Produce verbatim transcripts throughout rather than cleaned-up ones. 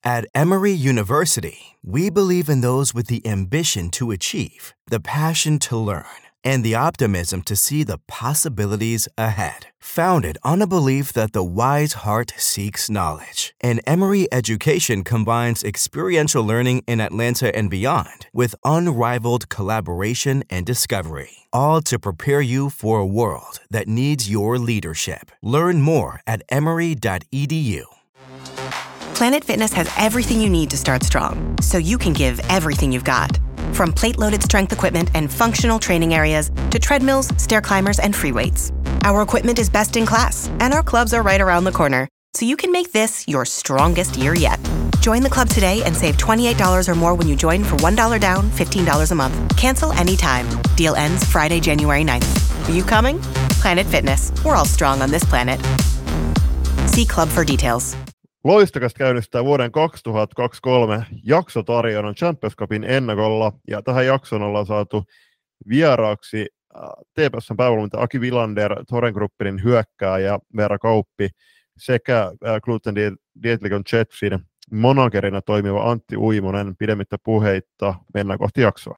At Emory University, we believe in those with the ambition to achieve, the passion to learn, and the optimism to see the possibilities ahead. Founded on a belief that the wise heart seeks knowledge, and Emory education combines experiential learning in Atlanta and beyond with unrivaled collaboration and discovery, all to prepare you for a world that needs your leadership. Learn more at emory dot e d u. Planet Fitness has everything you need to start strong, so you can give everything you've got. From plate-loaded strength equipment and functional training areas to treadmills, stair climbers, and free weights. Our equipment is best in class, and our clubs are right around the corner, so you can make this your strongest year yet. Join the club today and save twenty-eight dollars or more when you join for one dollar down, fifteen dollars a month. Cancel anytime. Deal ends Friday, January ninth. Are you coming? Planet Fitness. We're all strong on this planet. See club for details. Loistokasta käynnistää vuoden kaksituhattakaksikymmentäkolme jaksotarjonnan Champions Cupin ennakolla, ja tähän jaksoon ollaan saatu vieraaksi T P S:n päävalmentaja Aki Vilander, Thorengruppen hyökkääjä Veera Kauppi sekä Gluten Dietlikon Jetsin managerina toimiva Antti Uimonen. Pidemmittä puheitta, mennään kohti jaksoa.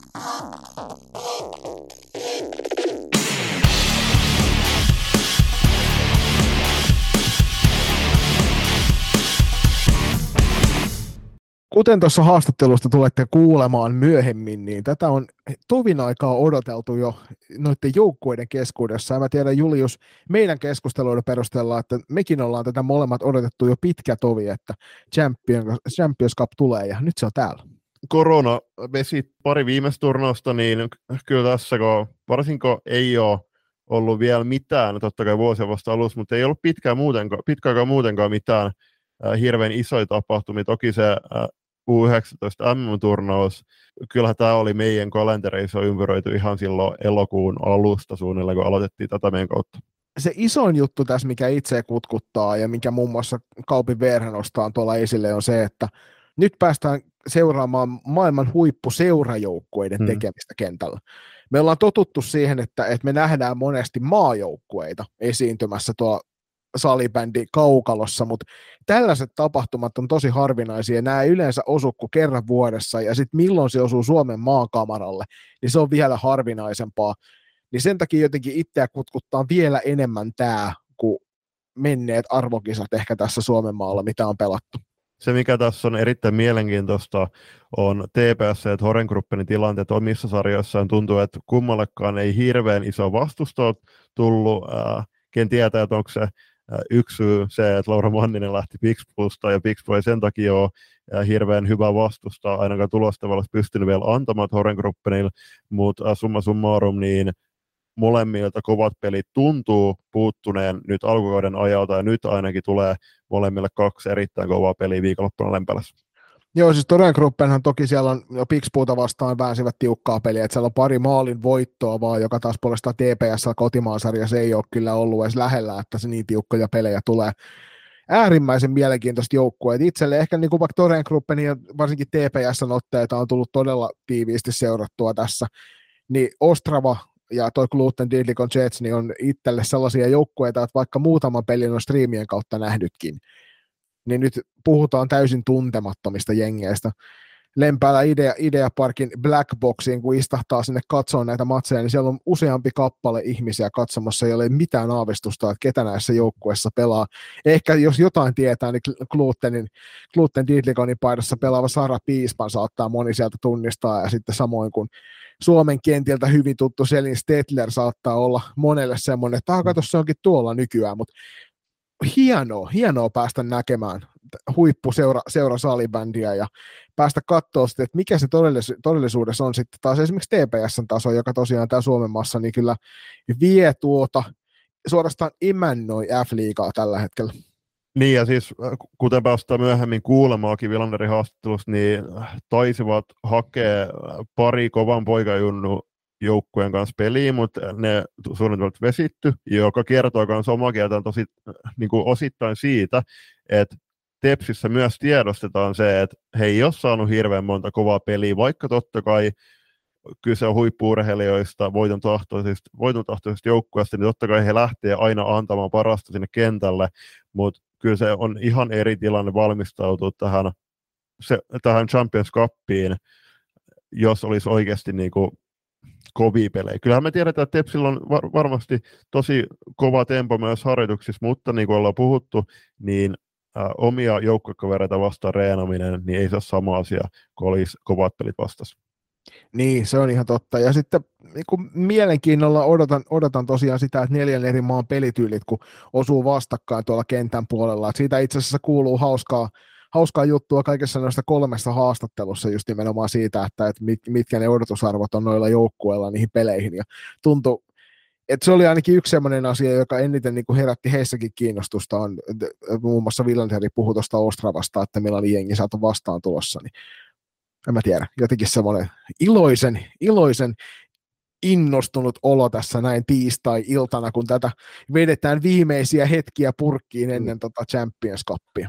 Kuten tuossa haastattelusta tulette kuulemaan myöhemmin, niin tätä on tovin aikaa odoteltu jo noiden joukkueiden keskuudessa. Ja mä tiedän, Julius, meidän keskusteluiden perusteella, että mekin ollaan tätä molemmat odotettu jo pitkä tovi, että Champions Cup tulee, ja nyt se on täällä. Korona vesi pari viimeistä turnausta, niin kyllä tässä, kun varsinko ei ole ollut vielä mitään, totta kai vuosien vasta alussa, mutta ei ollut pitkään muutenkaan, pitkään muutenkaan mitään äh, hirveän isoja tapahtumia. Toki se äh, U yhdeksäntoista M M-turnaus, kyllähän tämä oli meidän kalentereissa ympäröity ihan silloin elokuun alusta suunnilleen, kun aloitettiin tätä meidän kautta. Se isoin juttu tässä, mikä itse kutkuttaa ja mikä muun muassa Kaupin Veera nostaa tuolla esille, on se, että nyt päästään seuraamaan maailman huippuseurajoukkueiden hmm. tekemistä kentällä. Me ollaan totuttu siihen, että, että me nähdään monesti maajoukkueita esiintymässä tuolla salibändi kaukalossa, mutta tällaiset tapahtumat on tosi harvinaisia, nämä ei yleensä osu kuin kerran vuodessa, ja sitten milloin se osuu Suomen maakamaralle, niin se on vielä harvinaisempaa, niin sen takia jotenkin itseä kutkuttaa vielä enemmän tämä, kuin menneet arvokisat ehkä tässä Suomen maalla, mitä on pelattu. Se, mikä tässä on erittäin mielenkiintoista, on T P S ja Thorengruppen tilanteet omissa sarjoissaan. Tuntuu, että kummallekaan ei hirveän iso vastusta tullut. Äh, ken tietää, että onko se yksi syy se, että Laura Manninen lähti Pixbusta, ja Pixbu ei sen takia ole hirveän hyvä vastusta, ainakaan tulosta olisi pystynyt vielä antamaan Thorengrupenille, mutta summa summarum, niin molemmilta kovat pelit tuntuu puuttuneen nyt alkukauden ajalta, ja nyt ainakin tulee molemmille kaksi erittäin kovaa peliä viikonloppuna Lempälässä. Joo, siis Thorengrupenhan toki siellä on jo Pixbuuta vastaan väänsivät tiukkaa peliä, että siellä on pari maalin voittoa vaan, joka taas puolestaan T P S kotimaansarjassa ei ole kyllä ollut edes lähellä, että se niin tiukkoja pelejä tulee. Äärimmäisen mielenkiintoista joukkueet. Itselle ehkä niin kuin vaikka Thorengruppen ja varsinkin T P S:n otteita on tullut todella tiiviisti seurattua tässä, niin Ostrava ja toi Gluten Dietlikon Jets niin on itselle sellaisia joukkueita, että vaikka muutaman pelin on striimien kautta nähnytkin, niin nyt puhutaan täysin tuntemattomista jengeistä. Lempäälä Idea, Idea Parkin Black Boxiin, kun istahtaa sinne katsoa näitä matseja, niin siellä on useampi kappale ihmisiä katsomassa, ei ole mitään aavistusta, että ketä näissä joukkueissa pelaa. Ehkä jos jotain tietää, niin Glutenin, Gluten Dietlikonin paidassa pelaava Sara Piispan saattaa moni sieltä tunnistaa, ja sitten samoin kuin Suomen kentiltä hyvin tuttu Selin Stetler saattaa olla monelle semmoinen, että kato, se onkin tuolla nykyään, mutta hienoa, hienoa päästä näkemään huippuseura seura salibändiä ja päästä katsoa sitten, että mikä se todellis- todellisuudessa on sitten taas esimerkiksi T P S:n taso, joka tosiaan tämä Suomen maassa niin kyllä vie tuota, suorastaan imännoi F-liigaa tällä hetkellä. Niin, ja siis kuten päästään myöhemmin kuulemaakin Vilanderin haastattelussa, niin taisivat hakea pari kovan poikajunnu joukkueen kanssa peliin, mutta ne suunnitelmat vesitty, joka kertoo myös omaa kieltään tosi niin kuin osittain siitä, että Tepsissä myös tiedostetaan se, että he ei ole saanut hirveän monta kovaa peliä, vaikka totta kai kyse on huippu-urheilijoista, voiton tahtoisista, voiton tahtoisista joukkueista, niin totta kai he lähtee aina antamaan parasta sinne kentälle, mutta kyllä se on ihan eri tilanne valmistautua tähän, se, tähän Champions Cupiin, jos olisi oikeasti niin kuin kovia pelejä. Kyllähän me tiedetään, että Tepsillä on var- varmasti tosi kova tempo myös harjoituksissa, mutta niin kuin ollaan puhuttu, niin ä, omia joukkokavereita vastaan reenaminen, niin ei se ole sama asia, kun olisi kovat pelit vastassa. Niin, se on ihan totta. Ja sitten niin kuin mielenkiinnolla odotan, odotan tosiaan sitä, että neljän eri maan pelityylit, kun osuu vastakkain tuolla kentän puolella. Et siitä itse asiassa kuuluu hauskaa, hauskaa juttua kaikessa noista kolmessa haastattelussa just nimenomaan siitä, että, että mit, mitkä ne odotusarvot on noilla joukkueilla niihin peleihin. Ja tuntui, että se oli ainakin yksi sellainen asia, joka eniten niin kuin herätti heissäkin kiinnostusta. On, muun muassa Villanderi puhui tuosta Ostravasta, että millainen jengi saatu vastaan tulossa, niin en mä tiedä, jotenkin semmoinen iloisen, iloisen innostunut olo tässä näin tiistai-iltana, kun tätä vedetään viimeisiä hetkiä purkkiin ennen tota Champions Cupia.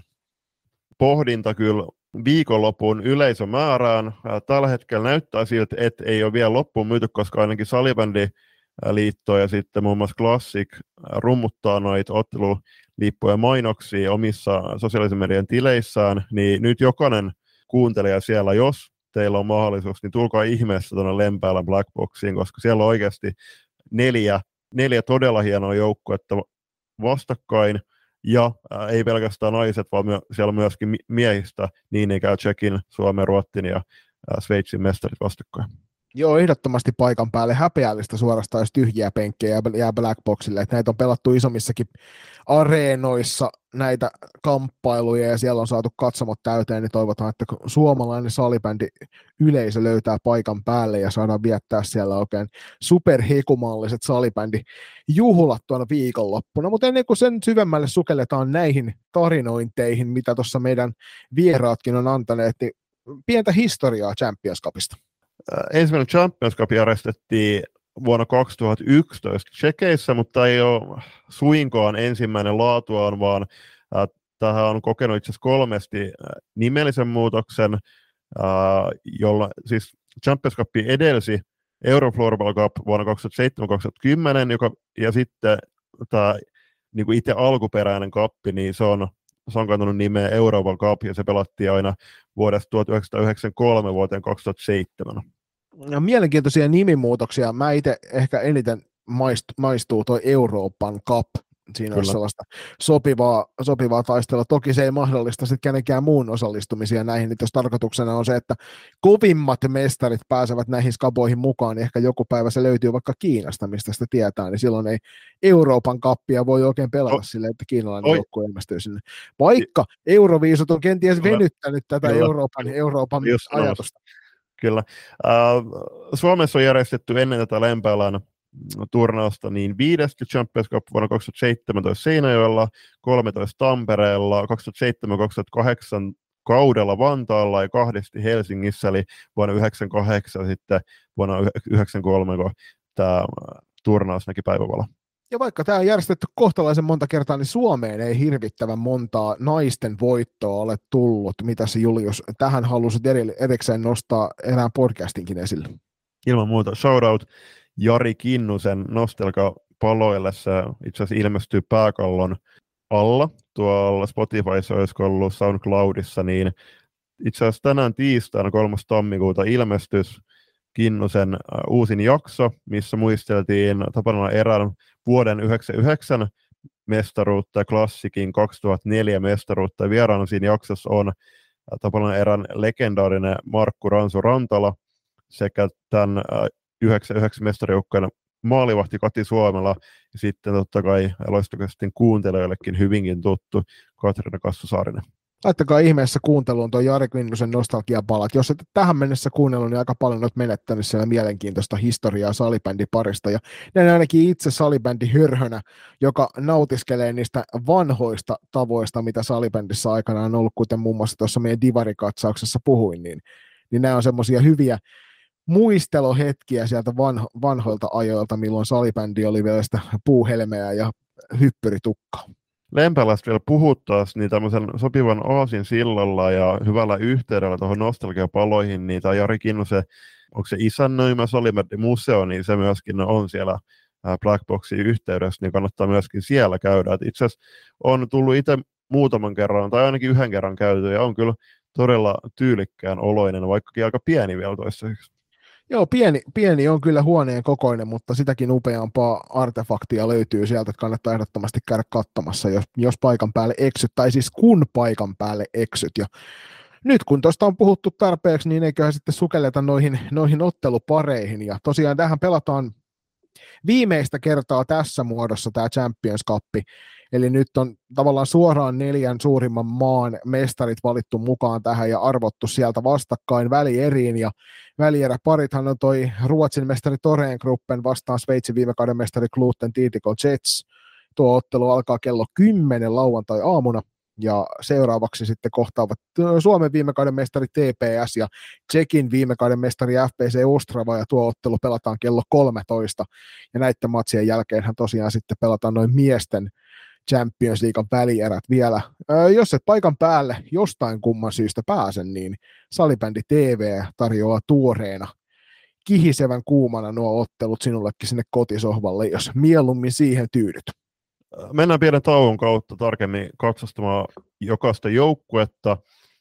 Pohdinta kyllä viikonlopun yleisömäärään. Tällä hetkellä näyttää siltä, että ei ole vielä loppuun myyty, koska ainakin Salibändiliitto ja sitten muun muassa Classic rummuttaa noita ottelulippuja mainoksia omissa sosiaalisen median tileissään, niin nyt jokainen kuuntelija siellä, jos teillä on mahdollisuus, niin tulkaa ihmeessä tuonne Lempäälä Black Boxiin, koska siellä on oikeasti neljä, neljä todella hienoa joukkuetta vastakkain, ja ää, ei pelkästään naiset, vaan myö, siellä on myöskin miehistä, niin ei käy Tsekin, Suomen, Ruotsin ja ää, Sveitsin mestarit vastakkain. Joo, ehdottomasti paikan päälle häpeällistä suorastaan, jos tyhjiä penkkejä jää Black Boxille, että näitä on pelattu isommissakin areenoissa näitä kamppailuja ja siellä on saatu katsomot täyteen, niin toivotaan, että suomalainen salibändi yleisö löytää paikan päälle ja saadaan viettää siellä oikein superhekumalliset salibändijuhlat tuona viikonloppuna, mutta ennen kuin sen syvemmälle sukelletaan näihin tarinointeihin, mitä tuossa meidän vieraatkin on antaneet, niin pientä historiaa Champions Cupista. Ensimmäinen Champions Cup järjestettiin vuonna kaksituhattayksitoista Tšekeissä, mutta ei ole suinkaan ensimmäinen laatuaan, vaan äh, tähän on kokenut itse asiassa kolmesti äh, nimellisen muutoksen, äh, jolla siis Champions Cup edelsi Eurofloorball Cup vuonna kaksituhattaseitsemän kaksituhattakymmenen, joka, ja sitten tämä niin kuin itse alkuperäinen kappi, niin se on, se on kantanut nimeä Euroopan Cup, ja se pelattiin aina vuodesta tuhatyhdeksänsataayhdeksänkymmentäkolme vuoteen kaksituhattaseitsemän. Ja mielenkiintoisia nimimuutoksia. Mä itse ehkä eniten maistuu, maistuu toi Euroopan Cup. Siinä on sellaista sopivaa, sopivaa taistelua. Toki se ei mahdollista sitten kenenkään muun osallistumisia näihin, että jos tarkoituksena on se, että kovimmat mestarit pääsevät näihin skaboihin mukaan, niin ehkä joku päivä se löytyy vaikka Kiinasta, mistä sitä tietää, niin silloin ei Euroopan Cuppia voi oikein pelata oh. silleen, että kiinalainen joukkue ilmestyy sinne. Vaikka Euroviisut on kenties venyttänyt tätä Kyllä. Euroopan, Euroopan ajatusta. Kyllä. Äh, Suomessa on järjestetty ennen tätä Lempäälän turnausta niin viidesti Champions Cup vuonna kaksituhattaseitsemäntoista Seinäjoella, kolmetoista Tampereella, kaksituhattaseitsemän kaksituhattakahdeksan kaudella Vantaalla ja kahdesti Helsingissä, eli vuonna yhdeksänkymmentäkahdeksan sitten vuonna yhdeksänkymmentäkolme, kun tämä turnaus näki päivävalon. Ja vaikka tämä on järjestetty kohtalaisen monta kertaa, niin Suomeen ei hirvittävän montaa naisten voittoa ole tullut. Mitä se Julius tähän halusit erikseen nostaa erään podcastinkin esille? Ilman muuta. Shoutout Jari Kinnusen Nostelka-paloille. Se itse asiassa ilmestyy pääkallon alla. Tuolla Spotifyssa olisiko ollut SoundCloudissa, niin itse asiassa tänään tiistaina kolmas tammikuuta ilmestys Kinnusen uh, uusin jakso, missä muisteltiin Tapanalan erän vuoden yhdeksänkymmentäyhdeksän mestaruutta ja Klassikin kaksituhattaneljä mestaruutta. Ja vieraana siinä jaksossa on uh, Tapanalan erän legendaarinen Markku Ransu Rantala sekä tämän uh, yhdeksänkymmentäyhdeksän mestarijoukkojen maalivahti Kati Suomela ja sitten totta kai loistokästin kuuntelijoillekin hyvinkin tuttu Katriina Kassusaarinen. Laittakaa ihmeessä kuunteluun tuo Jari Kinnusen nostalgiapalat. Jos et tähän mennessä kuunnellut, niin aika paljon olet menettänyt siellä mielenkiintoista historiaa salibändiparista. Ja näin ainakin itse salibändihörhönä, joka nautiskelee niistä vanhoista tavoista, mitä salibändissä aikanaan on ollut, kuten muun muassa tuossa meidän divarikatsauksessa puhuin, niin, niin nämä on semmoisia hyviä muistelohetkiä sieltä vanho, vanhoilta ajoilta, milloin salibändi oli vielä sitä puuhelmeä ja hyppyritukkaa. Lempäälästä vielä puhuttaisiin niin tämmöisen sopivan aasin sillalla ja hyvällä yhteydellä tuohon nostalgiapaloihin, niin tämä Jari Kinnusen, onko se isännöimä salibändimuseo, niin se myöskin on siellä Black Boxin yhteydessä, niin kannattaa myöskin siellä käydä. Et itse asiassa on tullut itse muutaman kerran tai ainakin yhden kerran käyty ja on kyllä todella tyylikkään oloinen, vaikkakin aika pieni vielä toistaiseksi. Joo, pieni, pieni on kyllä huoneen kokoinen, mutta sitäkin upeampaa artefaktia löytyy sieltä, että kannattaa ehdottomasti käydä katsomassa, jos, jos paikan päälle eksyt, tai siis kun paikan päälle eksyt. Ja nyt kun tuosta on puhuttu tarpeeksi, niin eiköhän sitten sukelleta noihin, noihin ottelupareihin, ja tosiaan tähän pelataan viimeistä kertaa tässä muodossa tämä Champions Cup, eli nyt on tavallaan suoraan neljän suurimman maan mestarit valittu mukaan tähän ja arvottu sieltä vastakkain välieriin, ja välieräparithan on toi Ruotsin mestari Thorengruppen vastaan Sveitsin viime kauden mestari Gluten Titikon Jets. Tuo ottelu alkaa kello kymmenen lauantai-aamuna, ja seuraavaksi sitten kohtaavat Suomen viime kauden mestari T P S ja Tsekin viime kauden mestari F B C Ostrava, ja tuo ottelu pelataan kello kolmetoista, ja näiden matsien jälkeenhän tosiaan sitten pelataan noin miesten Champions Leaguean välierät vielä. Öö, jos et paikan päälle jostain kumman syystä pääse, niin Salibändi T V tarjoaa tuoreena kihisevän kuumana nuo ottelut sinullekin sinne kotisohvalle, jos mieluummin siihen tyydyt. Mennään pienen tauon kautta tarkemmin katsostamaan jokaista joukkuetta,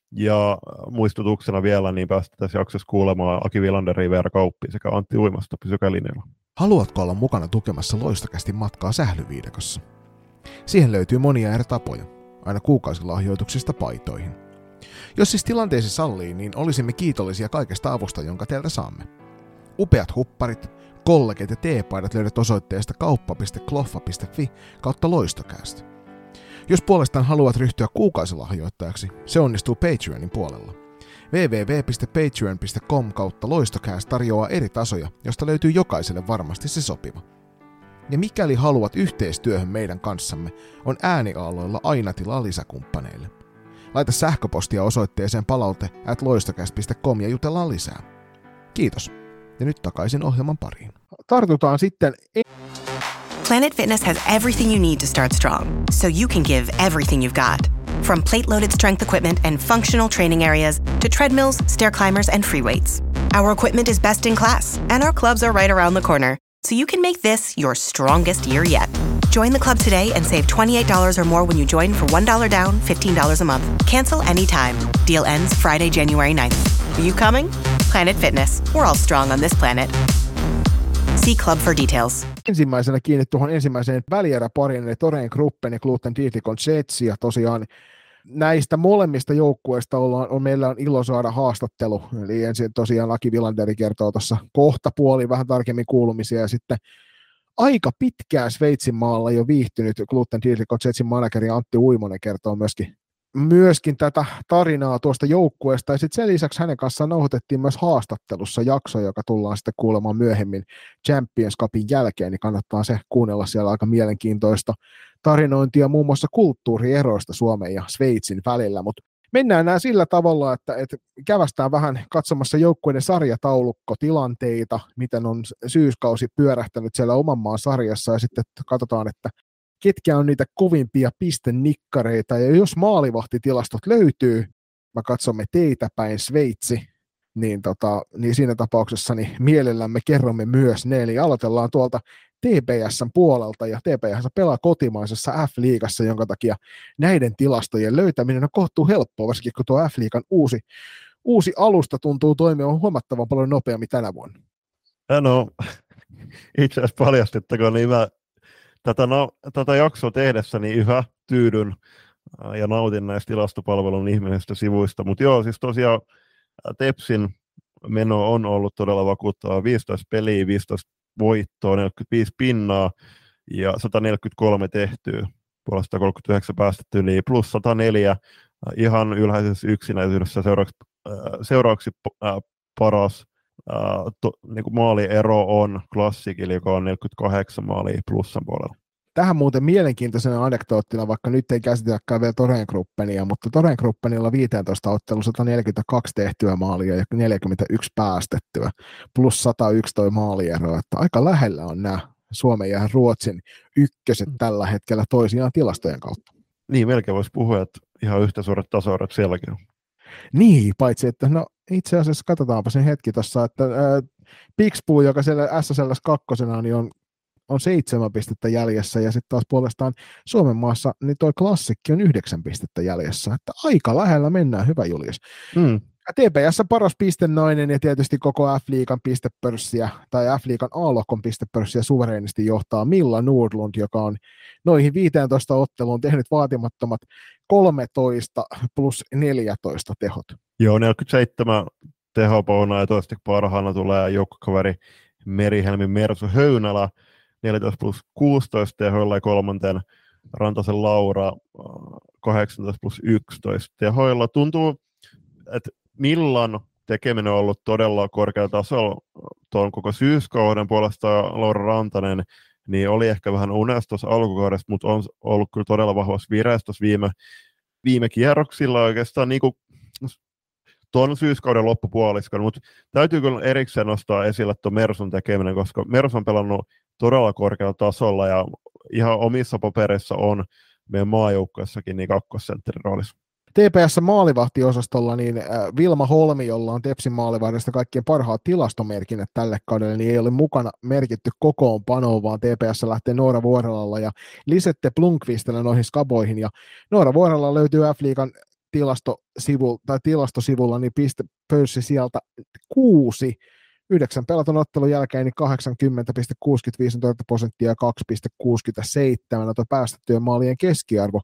ja muistutuksena vielä, niin päästä tässä jaksossa kuulemaan Aki Vilanderin, Veera Kauppi sekä Antti Uimasta. Pysykää linjalla. Haluatko olla mukana tukemassa Loistokästi matkaa sählyviidakossa? Siihen löytyy monia eri tapoja, aina kuukausilahjoituksista paitoihin. Jos siis tilanteesi sallii, niin olisimme kiitollisia kaikesta avusta, jonka teiltä saamme. Upeat hupparit, kollegit ja teepaidat löydät osoitteesta kauppa piste kloffa piste fi kautta loistokäästä. Jos puolestaan haluat ryhtyä kuukausilahjoittajaksi, se onnistuu Patreonin puolella. www piste patreon piste com kautta loistokäästä tarjoaa eri tasoja, josta löytyy jokaiselle varmasti se sopiva. Ja mikäli haluat yhteistyöhön meidän kanssamme, on ääniaaloilla aina tilaa lisäkumppaneille. Laita sähköpostia osoitteeseen palaute at loistokääst piste com ja jutellaan lisää. Kiitos. Ja nyt takaisin ohjelman pariin. Tartutaan sitten... Planet Fitness has everything you need to start strong, so you can give everything you've got. From plate-loaded strength equipment and functional training areas to treadmills, stair climbers, and free weights. Our equipment is best in class, and our clubs are right around the corner, so you can make this your strongest year yet. Join the club today and save twenty-eight dollars or more when you join for one dollar down, fifteen dollars a month. Cancel anytime. Deal ends Friday, January ninth. Are you coming? Planet Fitness. We're all strong on this planet. See club for details. Ensimmäisenä kiinni tuohon ensimmäiseen välieräpariin, eli Thorengruppen ja Gluten Titikon Jets, ja tosiaan näistä molemmista joukkueista ollaan, on, meillä on ilo saada haastattelu, eli ensin tosiaan Aki Vilanderi kertoo tuossa kohta puoli vähän tarkemmin kuulumisia, ja sitten aika pitkään Sveitsin maalla jo viihtynyt Gluten Titikon Jetsin manageri Antti Uimonen kertoo myöskin, myöskin tätä tarinaa tuosta joukkueesta, ja sitten sen lisäksi hänen kanssaan nauhoitettiin myös haastattelussa jakso, joka tullaan sitten kuulemaan myöhemmin Champions Cupin jälkeen, niin kannattaa se kuunnella, siellä aika mielenkiintoista tarinointia muun muassa kulttuurieroista Suomen ja Sveitsin välillä, mutta mennään nämä sillä tavalla, että, että kävästään vähän katsomassa joukkueiden sarjataulukkotilanteita, miten on syyskausi pyörähtänyt siellä oman maan sarjassa, ja sitten katsotaan, että ketkä on niitä kovimpia pistenikkareita, ja jos maalivahtitilastot löytyy, mä katsomme teitä päin Sveitsi, niin, tota, niin siinä tapauksessa niin mielellämme kerromme myös ne, eli aloitellaan tuolta T P S:n puolelta, ja T P S pelaa kotimaisessa F-liigassa, jonka takia näiden tilastojen löytäminen on kohtuu helppoa, varsinkin kun tuo F-liigan uusi, uusi alusta tuntuu toimia huomattavan paljon nopeammin tänä vuonna. No, itse asiassa paljastettakoon, niin mä tätä, no, tätä jaksoa tehdessä niin yhä tyydyn ja nautin näistä tilastopalvelun ihmeellisistä sivuista, mutta joo, siis tosiaan Tepsin meno on ollut todella vakuuttavaa, viisitoista peliä, viisitoista voittoa, neljäkymmentäviisi pinnaa ja sata neljäkymmentäkolme tehtyä, puolesta kolmekymmentäyhdeksän päästetty, eli plus sata neljä, ihan ylhäisessä yksinäisyydessä seuraavaksi, äh, seuraavaksi äh, paras äh, to, niin kuin maaliero on klassikilla, joka on neljäkymmentäkahdeksan maalia plussan puolella. Tähän muuten mielenkiintoisena anekdoottina, vaikka nyt ei käsitelläkään vielä Thorengruppenia, mutta Thorengrupenilla viisitoista ottelu sata neljäkymmentäkaksi tehtyä maalia ja neljäkymmentäyksi päästettyä, plus sata yksi toi maaliero, että aika lähellä on nämä Suomen ja Ruotsin ykköset tällä hetkellä toisiaan tilastojen kautta. Niin, melkein voisi puhua, että ihan yhtä suuret tasoerot sielläkin on. Niin, paitsi että no itse asiassa katsotaanpa sen hetki tuossa, että äh, Pixbo, joka siellä S S L kakkosena, niin on on seitsemän pistettä jäljessä, ja sitten taas puolestaan Suomen maassa, niin toi klassikki on yhdeksän pistettä jäljessä, että aika lähellä mennään, hyvä Julius. Mm. T P S paras pistennainen ja tietysti koko F-liigan pistepörssiä tai F-liigan A-lohkon pistepörssiä suvereenisti johtaa Milla Nordlund, joka on noihin viisitoista otteluun tehnyt vaatimattomat kolmetoista plus neljätoista tehot. Joo, neljäkymmentäseitsemän tehopounaa ja toiseksi parhaana tulee joukkokaveri Merihelmi Mersu Höynälä neljätoista plus kuusitoista tehoilla ja kolmanten Rantasen Laura kahdeksantoista plus yksitoista tehoilla. Tuntuu, että Millan tekeminen on ollut todella korkealla tasolla tuon koko syyskauden puolesta. Laura Rantanen niin oli ehkä vähän unestos alkukaudesta, mutta on ollut kyllä todella vahvassa vireessä viime, viime kierroksilla oikeastaan niin kuin tuon syyskauden loppupuoliskon, mutta täytyy kyllä erikseen nostaa esille tuon Mersun tekeminen, koska Mersu on pelannut todella korkealla tasolla ja ihan omissa papereissa on meidän maajoukkueessakin niin kakkosentterin roolissa. T P S-maalivahtiosastolla niin Vilma Holmi, jolla on Tepsin maalivahdista kaikkien parhaat tilastomerkinnät tälle kaudelle, niin ei ole mukana merkitty kokoonpanoon, vaan T P S lähtee Noora Vuorelalla ja Lisette Blomqvistillä noihin skaboihin. Ja Noora Vuorella löytyy F-liigan tilastosivu, tai tilastosivulla niin pistepörssi sieltä kuusi. Yhdeksän pelatun ottelun jälkeen niin kahdeksankymmentä pilkku kuusikymmentäviisi prosenttia ja kaksi pilkku kuusikymmentäseitsemän tuo päästettyjen maalien keskiarvo.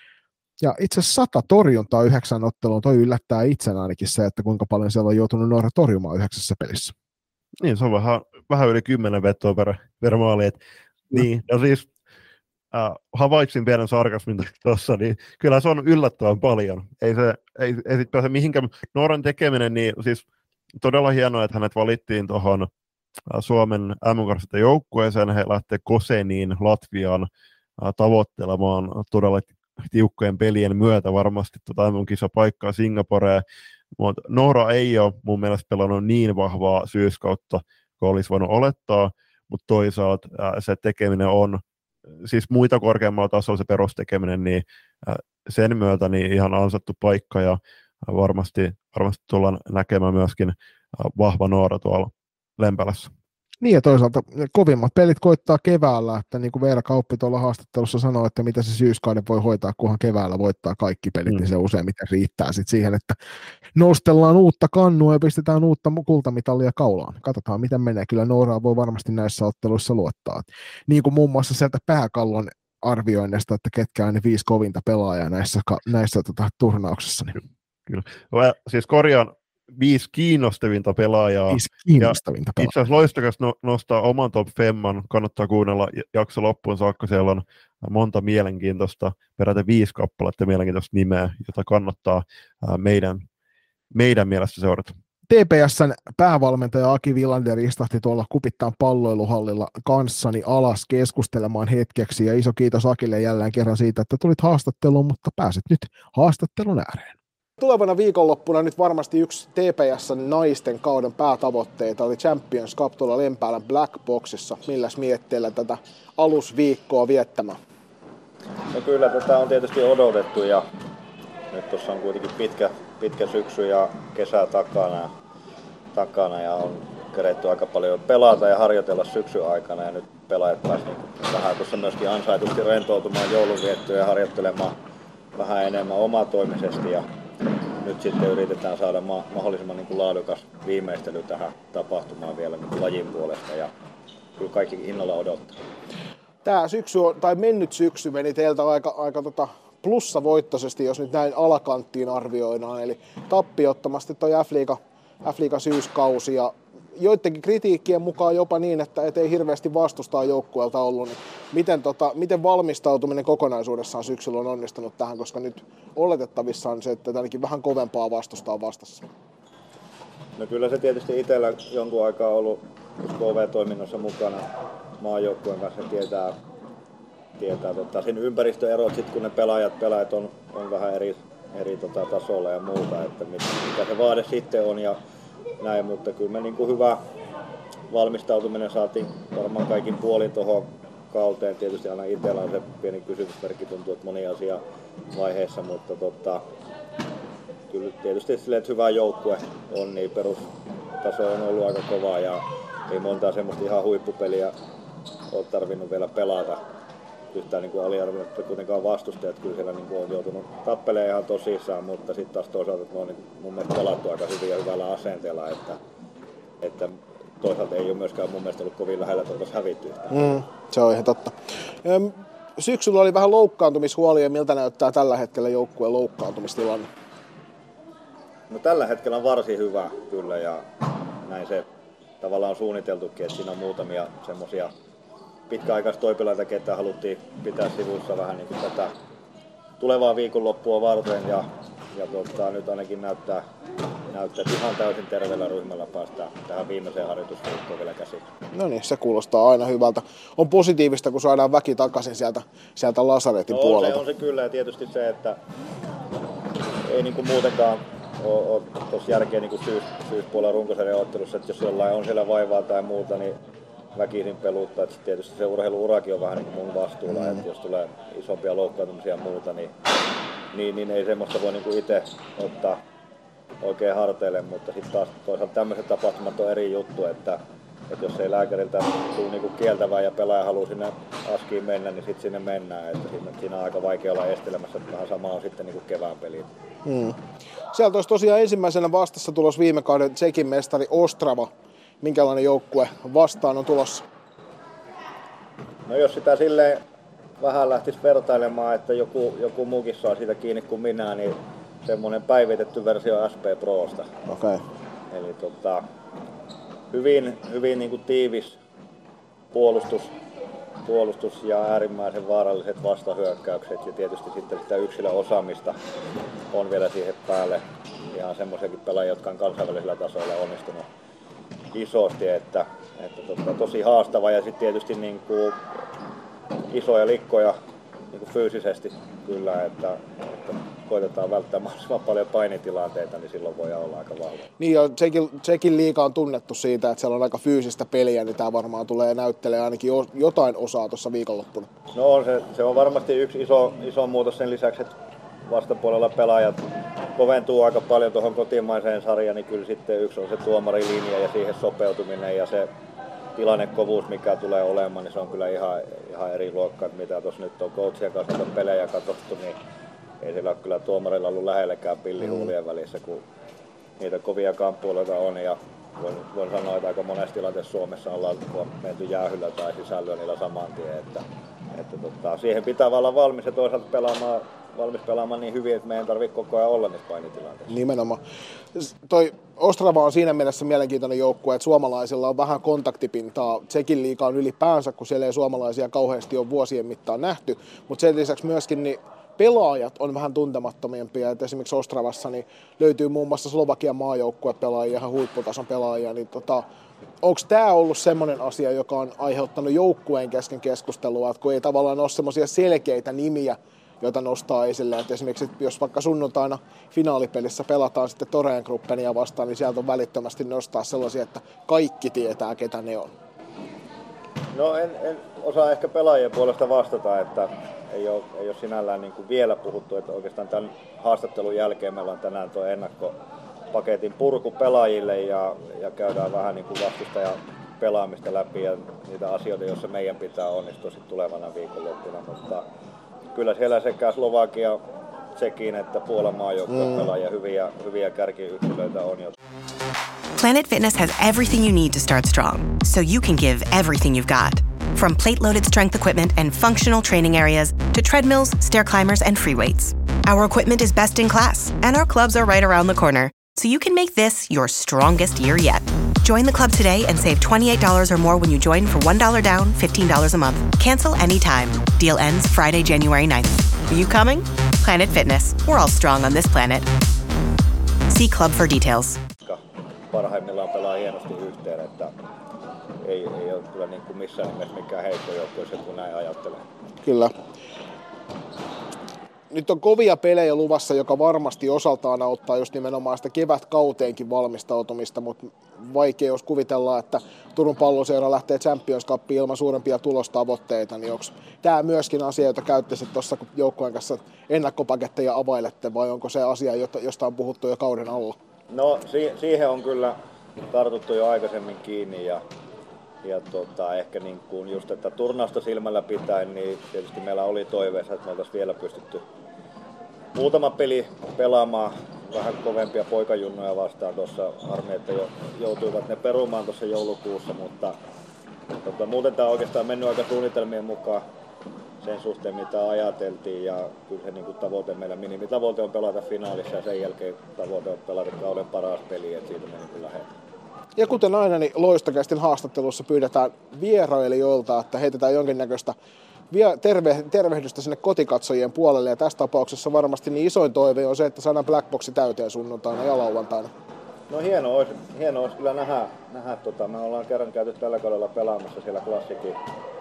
Ja itse asiassa sata torjuntaa yhdeksän otteluun, toi yllättää itsen ainakin se, että kuinka paljon siellä on joutunut Noora torjumaan yhdeksässä pelissä. Niin, se on vähän, vähän yli kymmenen vetoa per, per maali. Et, no. Niin, ja siis äh, havaitsin pienen sarkasmin tuossa, niin kyllä se on yllättävän paljon. Ei se, ei, ei sit pääse mihinkään. Nooran tekeminen, niin siis todella hienoa, että hänet valittiin tuohon äh, Suomen M M-joukkueeseen. He lähtee Koseniin Latviaan äh, tavoittelemaan todella tiukkojen pelien myötä varmasti tuota M M-kisapaikkaa Singaporeen, mutta Noora ei ole mun mielestä pelannut niin vahvaa syyskautta kuin olisi voinut olettaa, mutta toisaalta ää, se tekeminen on, siis muita korkeammalla tasolla se perustekeminen, niin ää, sen myötä niin ihan ansattu paikka ja ää, varmasti, varmasti tullaan näkemään myöskin ää, vahva Noora tuolla Lempälässä. Niin ja toisaalta kovimmat pelit koittaa keväällä, että niin kuin Veera Kauppi tuolla haastattelussa sanoi, että mitä se syyskauden voi hoitaa, kunhan keväällä voittaa kaikki pelit, mm. niin se useimmiten riittää sitten siihen, että nostellaan uutta kannua ja pistetään uutta kultamitalia kaulaan. Katsotaan, miten menee. Kyllä Nooraa voi varmasti näissä otteluissa luottaa. Niin kuin muun muassa sieltä pääkallon arvioinnista, että ketkä on ne viisi kovinta pelaajaa näissä, näissä tota, turnauksissa. Niin. Kyllä. Siis korjaan viisi kiinnostavinta pelaajaa. Viisi kiinnostavinta pelaajaa. Itse asiassa loistakas no, nostaa oman top femman. Kannattaa kuunnella jakso loppuun saakka. Siellä on monta mielenkiintoista, peräti viisi kappaletta mielenkiintoista nimeä, jota kannattaa ää, meidän, meidän mielestä seurata. T P S:n päävalmentaja Aki Villander istahti tuolla Kupittaan palloiluhallilla kanssani alas keskustelemaan hetkeksi. Ja iso kiitos Akille jälleen kerran siitä, että tulit haastatteluun, mutta pääset nyt haastattelun ääreen. Tulevana viikonloppuna nyt varmasti yksi T P S:n naisten kauden päätavoitteita oli Champions Cup tuolla Lempäälän Black Boxissa. Milläs mietteellä tätä alusviikkoa viettämään? No kyllä tätä on tietysti odotettu ja nyt tuossa on kuitenkin pitkä, pitkä syksy ja kesä takana, takana ja on keretty aika paljon pelata ja harjoitella syksyn aikana ja nyt pelaajat pääsivät niin vähän tuossa myöskin ansaitusti rentoutumaan joulunviettoon ja harjoittelemaan vähän enemmän omatoimisesti ja nyt sitten yritetään saada ma- mahdollisimman niin kuin laadukas viimeistely tähän tapahtumaan vielä niin kuin lajin puolesta ja kyllä kaikki innolla odottaa. Tämä syksy on, tai mennyt syksy meni teiltä aika, aika tota plussavoittoisesti, jos nyt näin alakanttiin arvioidaan, eli tappiottomasti toi F-liiga, F-liiga syyskausi ja joidenkin kritiikkien mukaan jopa niin, että et ei hirveästi vastustaa joukkueelta ollut, niin miten, tota, miten valmistautuminen kokonaisuudessaan syksyllä on onnistunut tähän, koska nyt oletettavissa on se, että ainakin vähän kovempaa vastustaa vastassa? No kyllä se tietysti itsellä jonkun aikaa ollut K V-toiminnossa mukana maajoukkueen kanssa tietää, tietää tota, sen ympäristöerot, sit kun ne pelaajat, pelaajat on, on vähän eri, eri tota, tasolla ja muuta, että mit, mikä se vaade sitten on ja näin, mutta kyllä me niin kuin hyvä valmistautuminen saatiin varmaan kaikin puolin tuohon kauteen. Tietysti aina itsellä on se pieni kysymysmerkki, tuntuu, että moni asia vaiheessa, mutta tota, kyllä tietysti silleen, että hyvä joukkue on, niin perustaso on ollut aika kova ja ei montaa semmoista ihan huippupeliä ole tarvinnut vielä pelata yhtään niin aliarvioimatta kuitenkaan vastustajat. Kyllä siellä niin on joutunut tappelemaan ihan tosissaan, mutta sitten taas toisaalta ne on niin mun mielestä pelattu aika hyvin ja hyvällä asenteella, että, että toisaalta ei ole myöskään mun mielestä ollut kovin lähellä tuolta hävittyä. Mm, se on ihan totta. Syksyllä oli vähän loukkaantumishuolia. Miltä näyttää tällä hetkellä joukkueen loukkaantumistilanne? No tällä hetkellä on varsin hyvä kyllä ja näin se tavallaan on suunniteltukin, että siinä on muutamia semmoisia pitkäaikaistoipilaita, ketä haluttiin pitää sivussa vähän niin kuin tätä tulevaa viikonloppua varten ja, ja tota, nyt ainakin näyttää, näyttää, että ihan täysin terveellä ryhmällä päästään tähän viimeiseen harjoitusviikkoon vielä käsin. No niin, se kuulostaa aina hyvältä. On positiivista, kun saadaan väki takaisin sieltä, sieltä lasaretin no, puolelta. Se on se kyllä ja tietysti se, että ei niin kuin muutenkaan ole tuossa järkeä niin kuin syys, syyspuolella runkosarjan ottelussa, että jos jollain on siellä vaivaa tai muuta, niin väkisin peluttaa. Että tietysti se urheilu-urakin on vähän niin kuin mun vastuulla, mm. että jos tulee isompia loukkaantumisia ja muuta, niin, niin, niin ei semmoista voi niin kuin itse ottaa oikein harteille, mutta sitten taas toisaalta tämmöiset tapahtumat on eri juttu, että, että jos ei lääkäriltä tule niin kuin kieltävää ja pelaaja haluaa sinne askiin mennä, niin sitten sinne mennään. Että siinä, siinä on aika vaikea olla estelemässä, että vähän sama on sitten niin kuin kevään peliin. Mm. Sieltä olisi tosiaan ensimmäisenä vastassa tulossa viime kauden Tšekin mestari Ostrava. Minkälainen joukkue vastaan on tulossa? No jos sitä silleen vähän lähtisi vertailemaan, että joku, joku muukin saa siitä kiinni kuin minä, niin semmoinen päivitetty versio S P Prosta. Okay. Eli tota, hyvin, hyvin niin kuin tiivis puolustus, puolustus ja äärimmäisen vaaralliset vastahyökkäykset ja tietysti sitten sitä yksilöosaamista on vielä siihen päälle. Ihan semmoisiakin pelaajia, jotka on kansainvälisellä tasolla onnistunut isosti, että, että totta, tosi haastava ja sitten tietysti niin kuin isoja likkoja niin kuin fyysisesti kyllä, että, että koitetaan välttää mahdollisimman paljon painitilanteita, niin silloin voi olla aika vahva. Niin ja Tšekin, Tšekin liiga on tunnettu siitä, että siellä on aika fyysistä peliä, niin tämä varmaan tulee näyttelemään ainakin jotain osaa tuossa viikonloppuna. No on se, se on varmasti yksi iso, iso muutos sen lisäksi, että vastapuolella pelaajat koventuu aika paljon tuohon kotimaiseen sarjaan, niin kyllä sitten yksi on se tuomarilinja ja siihen sopeutuminen ja se tilannekovuus, mikä tulee olemaan, niin se on kyllä ihan, ihan eri luokkaa, mitä tuossa nyt on coachien kanssa pelejä katsottu, niin ei siellä ole kyllä tuomarilla ollut lähellekään pillihuulien välissä, kun niitä kovia kamppuiluita on ja voin, voin sanoa, että aika monessa tilanteessa Suomessa ollaan menty jäähyllä tai sisällyä niillä saman tien, että, että tota, siihen pitää olla valmis ja toisaalta pelaamaan valmis pelaamaan niin hyvin, että meidän tarvitse koko ajan olla niissä painitilanteissa. Nimenomaan. Toi Ostrava on siinä mielessä mielenkiintoinen joukkue, että suomalaisilla on vähän kontaktipintaa Tšekin liigaan ylipäänsä, kun siellä ei suomalaisia kauheasti ole vuosien mittaan nähty, mutta sen lisäksi myöskin niin pelaajat on vähän tuntemattomimpia, että esimerkiksi Ostravassa niin löytyy muun muassa Slovakian maajoukkuepelaajia, ihan huipputason pelaajia, niin tota, onko tämä ollut semmoinen asia, joka on aiheuttanut joukkueen kesken keskustelua, että kun ei tavallaan ole semmoisia selkeitä nimiä, joita nostaa esille. Että esimerkiksi jos vaikka sunnuntaina finaalipelissä pelataan sitten Toreen Gruppenia vastaan, niin sieltä on välittömästi nostaa sellaisia, että kaikki tietää, ketä ne on. No en, en osaa ehkä pelaajien puolesta vastata, että ei ole, ei ole sinällään niin kuin vielä puhuttu, että oikeastaan tämän haastattelun jälkeen meillä on tänään tuo ennakkopaketin purku pelaajille ja, ja käydään vähän niin kuin vastustajan pelaamista läpi ja niitä asioita, joissa meidän pitää onnistua sitten tulevana viikonloppuna, mutta kyllä siellä sekä Slovakia, Tšekin että Puolan maajoukkueen pelaajia hyviä, hyviä kärkiyksilöitä on jo. Planet Fitness has everything you need to start strong, so you can give everything you've got. From plate-loaded strength equipment and functional training areas to treadmills, stair climbers, and free weights. Our equipment is best in class, and our clubs are right around the corner, so you can make this your strongest year yet. Join the club today and save twenty-eight dollars or more when you join for one dollar down, fifteen dollars a month. Cancel anytime. Deal ends Friday, January ninth. Are you coming? Planet Fitness. We're all strong on this planet. See club for details. Parhaimmillaan pelaa hienosti yhteen, että ei, ei ole kyllä niin kuin missään nimessä mikään heikko joukkueessa, kun näin ajattelee. Kyllä. Nyt on kovia pelejä luvassa, joka varmasti osaltaan auttaa just nimenomaan sitä kevätkauteenkin valmistautumista, mutta vaikea jos kuvitellaan, että Turun Palloseura lähtee Champions Cupiin ilman suurempia tulostavoitteita, niin onko tämä myöskin asia, jota käyttäisit tuossa joukkueen kanssa ennakkopaketteja availette, vai onko se asia, josta on puhuttu jo kauden alla? No si- siihen on kyllä tartuttu jo aikaisemmin kiinni ja, ja tota, ehkä niin kuin just, että turnausta silmällä pitäen, niin tietysti meillä oli toiveessa, että me oltaisiin vielä pystytty muutama peli pelaamaan vähän kovempia poikajunnoja vastaan tuossa. Harmi, että jo, joutuivat ne perumaan tuossa joulukuussa, mutta tota, muuten tämä on oikeastaan mennyt aika suunnitelmien mukaan sen suhteen, mitä ajateltiin, ja kyllä se niin kuin tavoite, meillä minimitavoite on pelata finaalissa, ja sen jälkeen tavoite on pelata kauden paras peli, että siitä me niin kuin lähdetään. Ja kuten aina, niin Loistokästin haastattelussa pyydetään vierailijoilta, että heitetään jonkinnäköistä terve, tervehdystä sinne kotikatsojien puolelle, ja tässä tapauksessa varmasti niin isoin toive on se, että saadaan Blackboxi täyteen sunnuntaina ja lauantaina. No hieno olisi, hieno olisi kyllä nähdä, nähdä tota, me ollaan kerran käyty tällä kaudella pelaamassa siellä klassikin,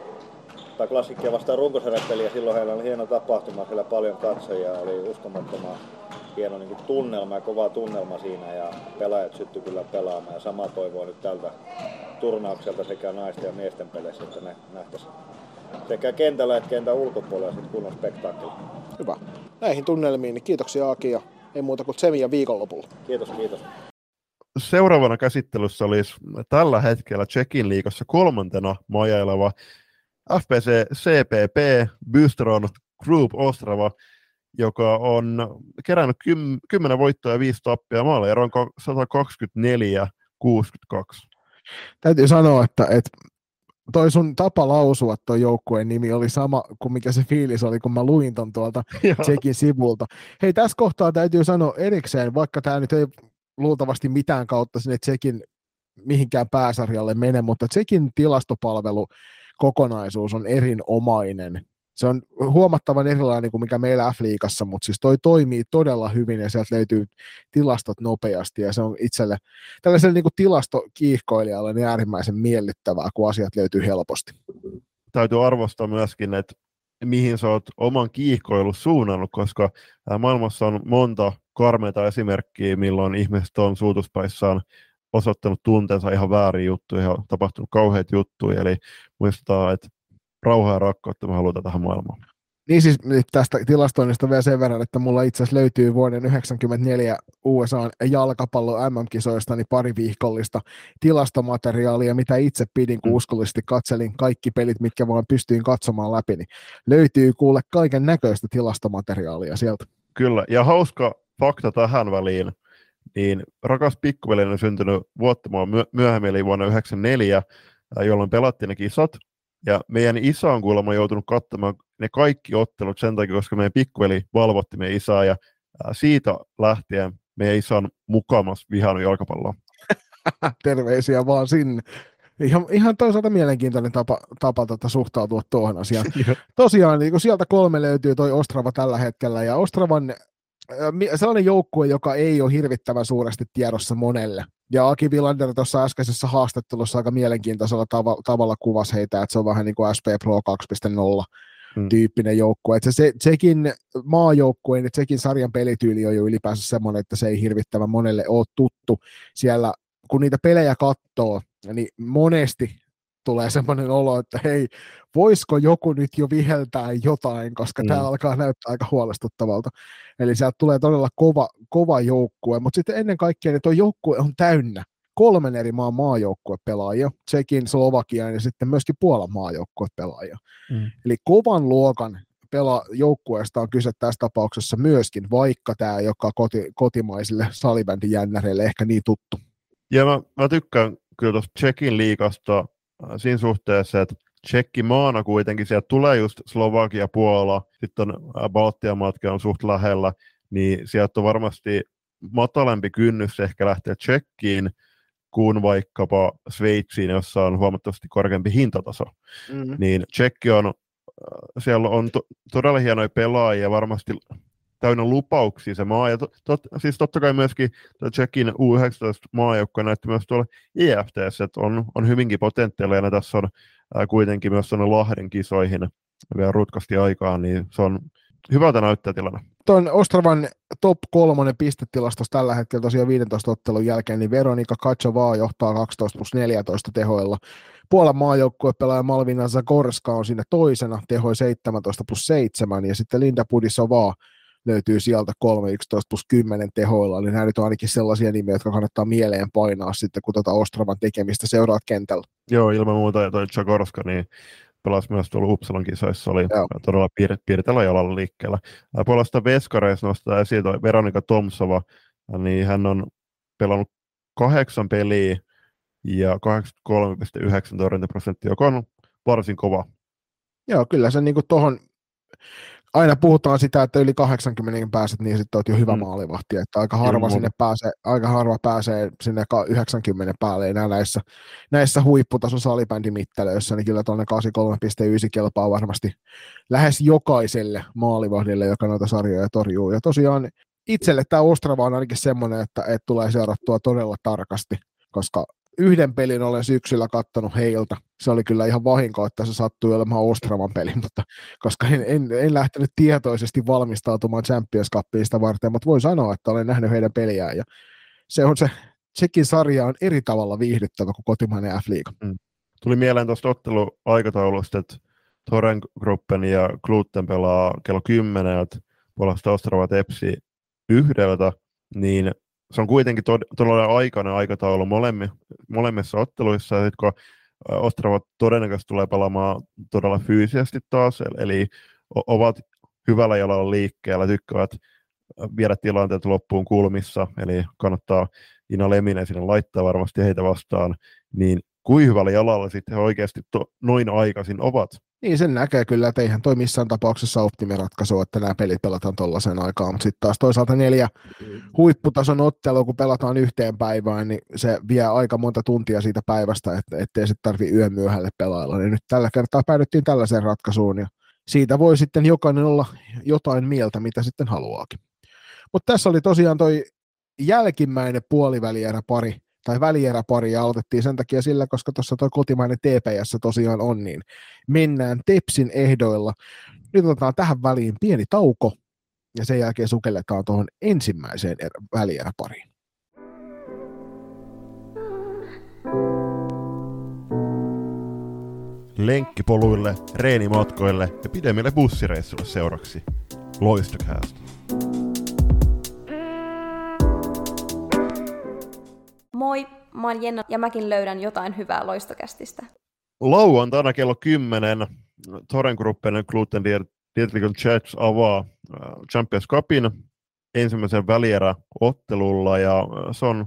tai klassikkia vastaan runkosarjapeliä, silloin heillä oli hieno tapahtuma, siellä paljon katsojia, oli uskomattoman hieno niin kuin tunnelma ja kova tunnelma siinä, ja pelaajat syttyi kyllä pelaamaan, ja sama toivoo nyt tältä turnaukselta sekä naisten ja miesten peleissä, että ne nähtäisiin sekä kentällä että kentän ulkopuolella sitten kunnon spektaakkeli. Hyvä. Näihin tunnelmiin, niin kiitoksia Aki, ja ei muuta kuin tsemiä viikonlopulla. Kiitos, kiitos. Seuraavana käsittelyssä olisi tällä hetkellä Tšekin liigassa kolmantena majaileva F P C C P P Bystron Group Ostrava, joka on kerännyt kymmenen voittoa ja viisi tappia, maaliero on sata kaksikymmentäneljä kuusikymmentäkaksi. Täytyy sanoa, että, että toi sun tapa lausua toi joukkueen nimi oli sama kuin mikä se fiilis oli, kun mä luin ton tuolta Tšekin sivulta. Hei, tässä kohtaa täytyy sanoa erikseen, vaikka tämä nyt ei luultavasti mitään kautta sinne Tšekin mihinkään pääsarjalle mene, mutta Tšekin tilastopalvelu kokonaisuus on erinomainen. Se on huomattavan erilainen kuin mikä meillä F-liigassa, mutta siis toi toimii todella hyvin ja sieltä löytyy tilastot nopeasti ja se on itselle tällaiselle niin kuin tilastokiihkoilijalle niin äärimmäisen miellyttävää, kun asiat löytyy helposti. Täytyy arvostaa myöskin, että mihin sä oot oman kiihkoilun suunnannut, koska maailmassa on monta karmeita esimerkkiä, milloin ihmiset on suutuspäissään osoittanut tunteensa ihan väärin juttuja ja on tapahtunut kauheita juttuja, eli muistetaan, että rauhaa ja rakkautta me halutaan tähän maailmaan. Niin siis tästä tilastoinnista vielä sen verran, että mulla itse asiassa löytyy vuoden yhdeksänkymmentäneljä U S A:n jalkapallo M M-kisoista niin pari viikollista tilastomateriaalia, mitä itse pidin, kun uskollisesti katselin kaikki pelit, mitkä vaan pystyin katsomaan läpi, niin löytyy kuule kaiken näköistä tilastomateriaalia sieltä. Kyllä, ja hauska fakta tähän väliin, niin rakas pikkuveli on syntynyt vuotta myöhemmin, eli vuonna yhdeksänkymmentäneljä, jolloin pelattiin ne kisat. Ja meidän isä on kuulemma joutunut katsomaan ne kaikki ottelut sen takia, koska meidän pikkuveli valvotti meidän isää, ja siitä lähtien meidän isä on mukamas vihannut jalkapalloa. Terveisiä vaan sinne. Ihan, ihan toisaalta mielenkiintoinen tapa, tapa tota, suhtautua tuohon asiaan. Tosiaan niin kun sieltä kolme löytyy toi Ostrava tällä hetkellä, ja Ostravan sellainen joukkue, joka ei ole hirvittävän suuresti tiedossa monelle. Ja Aki Vilander tuossa äskeisessä haastattelussa aika mielenkiintoisella tav- tavalla kuvasi heitä, että se on vähän niin kuin S P Pro kaksi piste nolla hmm. tyyppinen joukkue. Että se Tšekin maajoukkueen ja Tšekin sarjan pelityyli on jo ylipäänsä semmoinen, että se ei hirvittävän monelle ole tuttu. Siellä kun niitä pelejä katsoo, niin monesti tulee semmoinen olo, että hei, voisiko joku nyt jo viheltää jotain, koska mm. tämä alkaa näyttää aika huolestuttavalta. Eli sieltä tulee todella kova, kova joukkue, mutta sitten ennen kaikkea niin tuo joukkue on täynnä kolmen eri maan maajoukkuepelaajia, Tšekin, Slovakian ja sitten myöskin Puolan maajoukkuepelaajia. Mm. Eli kovan luokan pela joukkueesta on kyse tässä tapauksessa myöskin, vaikka tämä ei olekaan koti, kotimaisille salibändin jännäreille ehkä niin tuttu. Ja mä, mä tykkään kyllä tuosta Tšekin liigasta siinä suhteessa, että Tšekki maana kuitenkin, sieltä tulee just Slovakia, Puola, sitten on Baltian maatkin on suht lähellä, niin sieltä on varmasti matalempi kynnys ehkä lähteä Tšekkiin kuin vaikkapa Sveitsiin, jossa on huomattavasti korkeampi hintataso. Mm-hmm. Niin Tšekki on, siellä on to, todella hienoja pelaajia, varmasti täynnä lupauksia se maa, ja to, tot, siis totta kai myöskin Tšekin U yhdeksäntoista maajoukko näytti myös tuolla I F T:ssä, että on, on hyvinkin potentiaalia, ja tässä on ää, kuitenkin myös tuonne Lahden kisoihin vielä rutkasti aikaan, niin se on hyvältä näyttää tilanne. Tuon Ostravan top kolmonen pistetilastossa tällä hetkellä tosiaan viidentoista ottelun jälkeen, niin Veronika Kachová johtaa kaksitoista plus neljätoista tehoilla. Puolan maajoukkue pelaaja Malvina Zagorska on siinä toisena, tehoi seitsemäntoista plus seitsemän, ja sitten Linda Pudisová löytyy sieltä kolme, yksitoista plus kymmenen tehoilla, niin nämä nyt on ainakin sellaisia nimiä, jotka kannattaa mieleen painaa sitten, kun tuota Ostravan tekemistä seuraat kentällä. Joo, ilman muuta, ja toi Zagorska, niin pelasi myös tuolla Uppsalan kisoissa, oli Joo. todella piir- piirteellä jalalla liikkeellä. Puolesta veskareissa nostaa esiin toi Veronika Tomsova, niin hän on pelannut kahdeksan peliä ja kahdeksankymmentäkolme pilkku yhdeksän torjuntaprosenttia, joka on varsin kova. Joo, kyllä se niin kuin tuohon, aina puhutaan sitä, että yli kahdeksankymmentä pääset, niin sitten olet jo hyvä mm. maalivahti, että aika harva, sinne pääsee, aika harva pääsee sinne yhdeksänkymmentä päälle enää näissä, näissä huipputason salibändimittelöissä, niin kyllä tuonne kahdeksankymmentäkolme pilkku yhdeksän kelpaa varmasti lähes jokaiselle maalivahdille, joka noita sarjoja torjuu. Ja tosiaan itselle tämä Ostrava on ainakin semmoinen, että, että tulee seurattua todella tarkasti, koska yhden pelin olen syksyllä kattonut heiltä. Se oli kyllä ihan vahinko, että se sattui olemaan Ostravan peli, mutta koska en, en, en lähtenyt tietoisesti valmistautumaan Champions Cupiin sitä varten, mutta voin sanoa, että olen nähnyt heidän peliään. Ja se on se, sekin sarja on eri tavalla viihdyttävä kuin kotimainen F-liiga. Mm. Tuli mieleen tuosta otteluaikataulusta, että Thorengruppen ja Gluten pelaa kello kymmenen, puolesta Ostrava Tepsi yhdeltä, niin se on kuitenkin tod- todella aikainen aikataulu molemmi, molemmissa otteluissa, ja sitten kun Ostrava todennäköisesti tulee pelaamaan todella fyysisesti taas, eli ovat hyvällä jalalla liikkeellä, tykkäävät viedä tilanteet loppuun kulmissa, eli kannattaa Ina Leminen sinne laittaa varmasti heitä vastaan, niin kuin hyvällä jalalla sitten he oikeasti to- noin aikaisin ovat. Niin, sen näkee kyllä, että eihän toi missään tapauksessa optimiratkaisu, että nämä pelit pelataan tollaisen aikaan, mutta sitten taas toisaalta neljä huipputason ottelua, kun pelataan yhteen päivään, niin se vie aika monta tuntia siitä päivästä, että ettei se tarvitse yön myöhälle pelailla. Niin nyt tällä kertaa päädyttiin tällaiseen ratkaisuun, ja siitä voi sitten jokainen olla jotain mieltä, mitä sitten haluaakin. Mutta tässä oli tosiaan toi jälkimmäinen puolivälieräpari, tai välieräpari, ja aloitettiin sen takia sillä, koska tuossa tuo kotimainen T P S tosiaan on, niin mennään Tepsin ehdoilla. Nyt otetaan tähän väliin pieni tauko, ja sen jälkeen sukelletaan tuohon ensimmäiseen er- välieräpariin. Lenkkipoluille, reenimatkoille ja pidemmille bussireissuille seuraksi. Loistokäästä. Moi, mä oon Jenna ja mäkin löydän jotain hyvää Loistokästistä. Lauantaina kello kymmenen Thorengruppen Gluten Dietrichon Jets avaa Champions Cupin ensimmäisen välieräottelulla, ja se on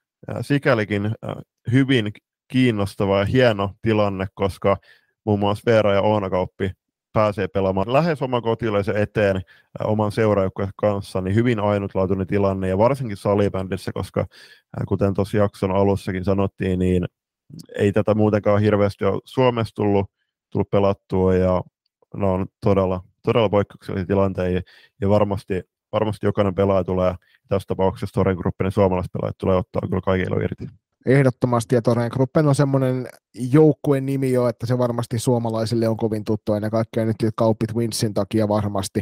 sikälikin hyvin kiinnostava ja hieno tilanne, koska muun muassa Veera ja Oonakauppi pääsee pelaamaan lähes oman kotilaisen eteen oman seuraajoukkueen kanssa, niin hyvin ainutlaatuinen tilanne, ja varsinkin salibändissä, koska kuten tuossa jakson alussakin sanottiin, niin ei tätä muutenkaan hirveästi ole Suomessa tullut, tullut pelattua, ja ne on todella, todella poikkeuksellisia tilanteita, ja varmasti, varmasti jokainen pelaaja tulee, tässä tapauksessa Thorengruppen suomalaispelaajat tulee ottaa kyllä kaikilla irti. Ehdottomasti, ja Thorengruppen on semmoinen joukkueen nimi jo, että se varmasti suomalaisille on kovin tuttu, ennen kaikkea nyt Kauppi Twinsin takia varmasti,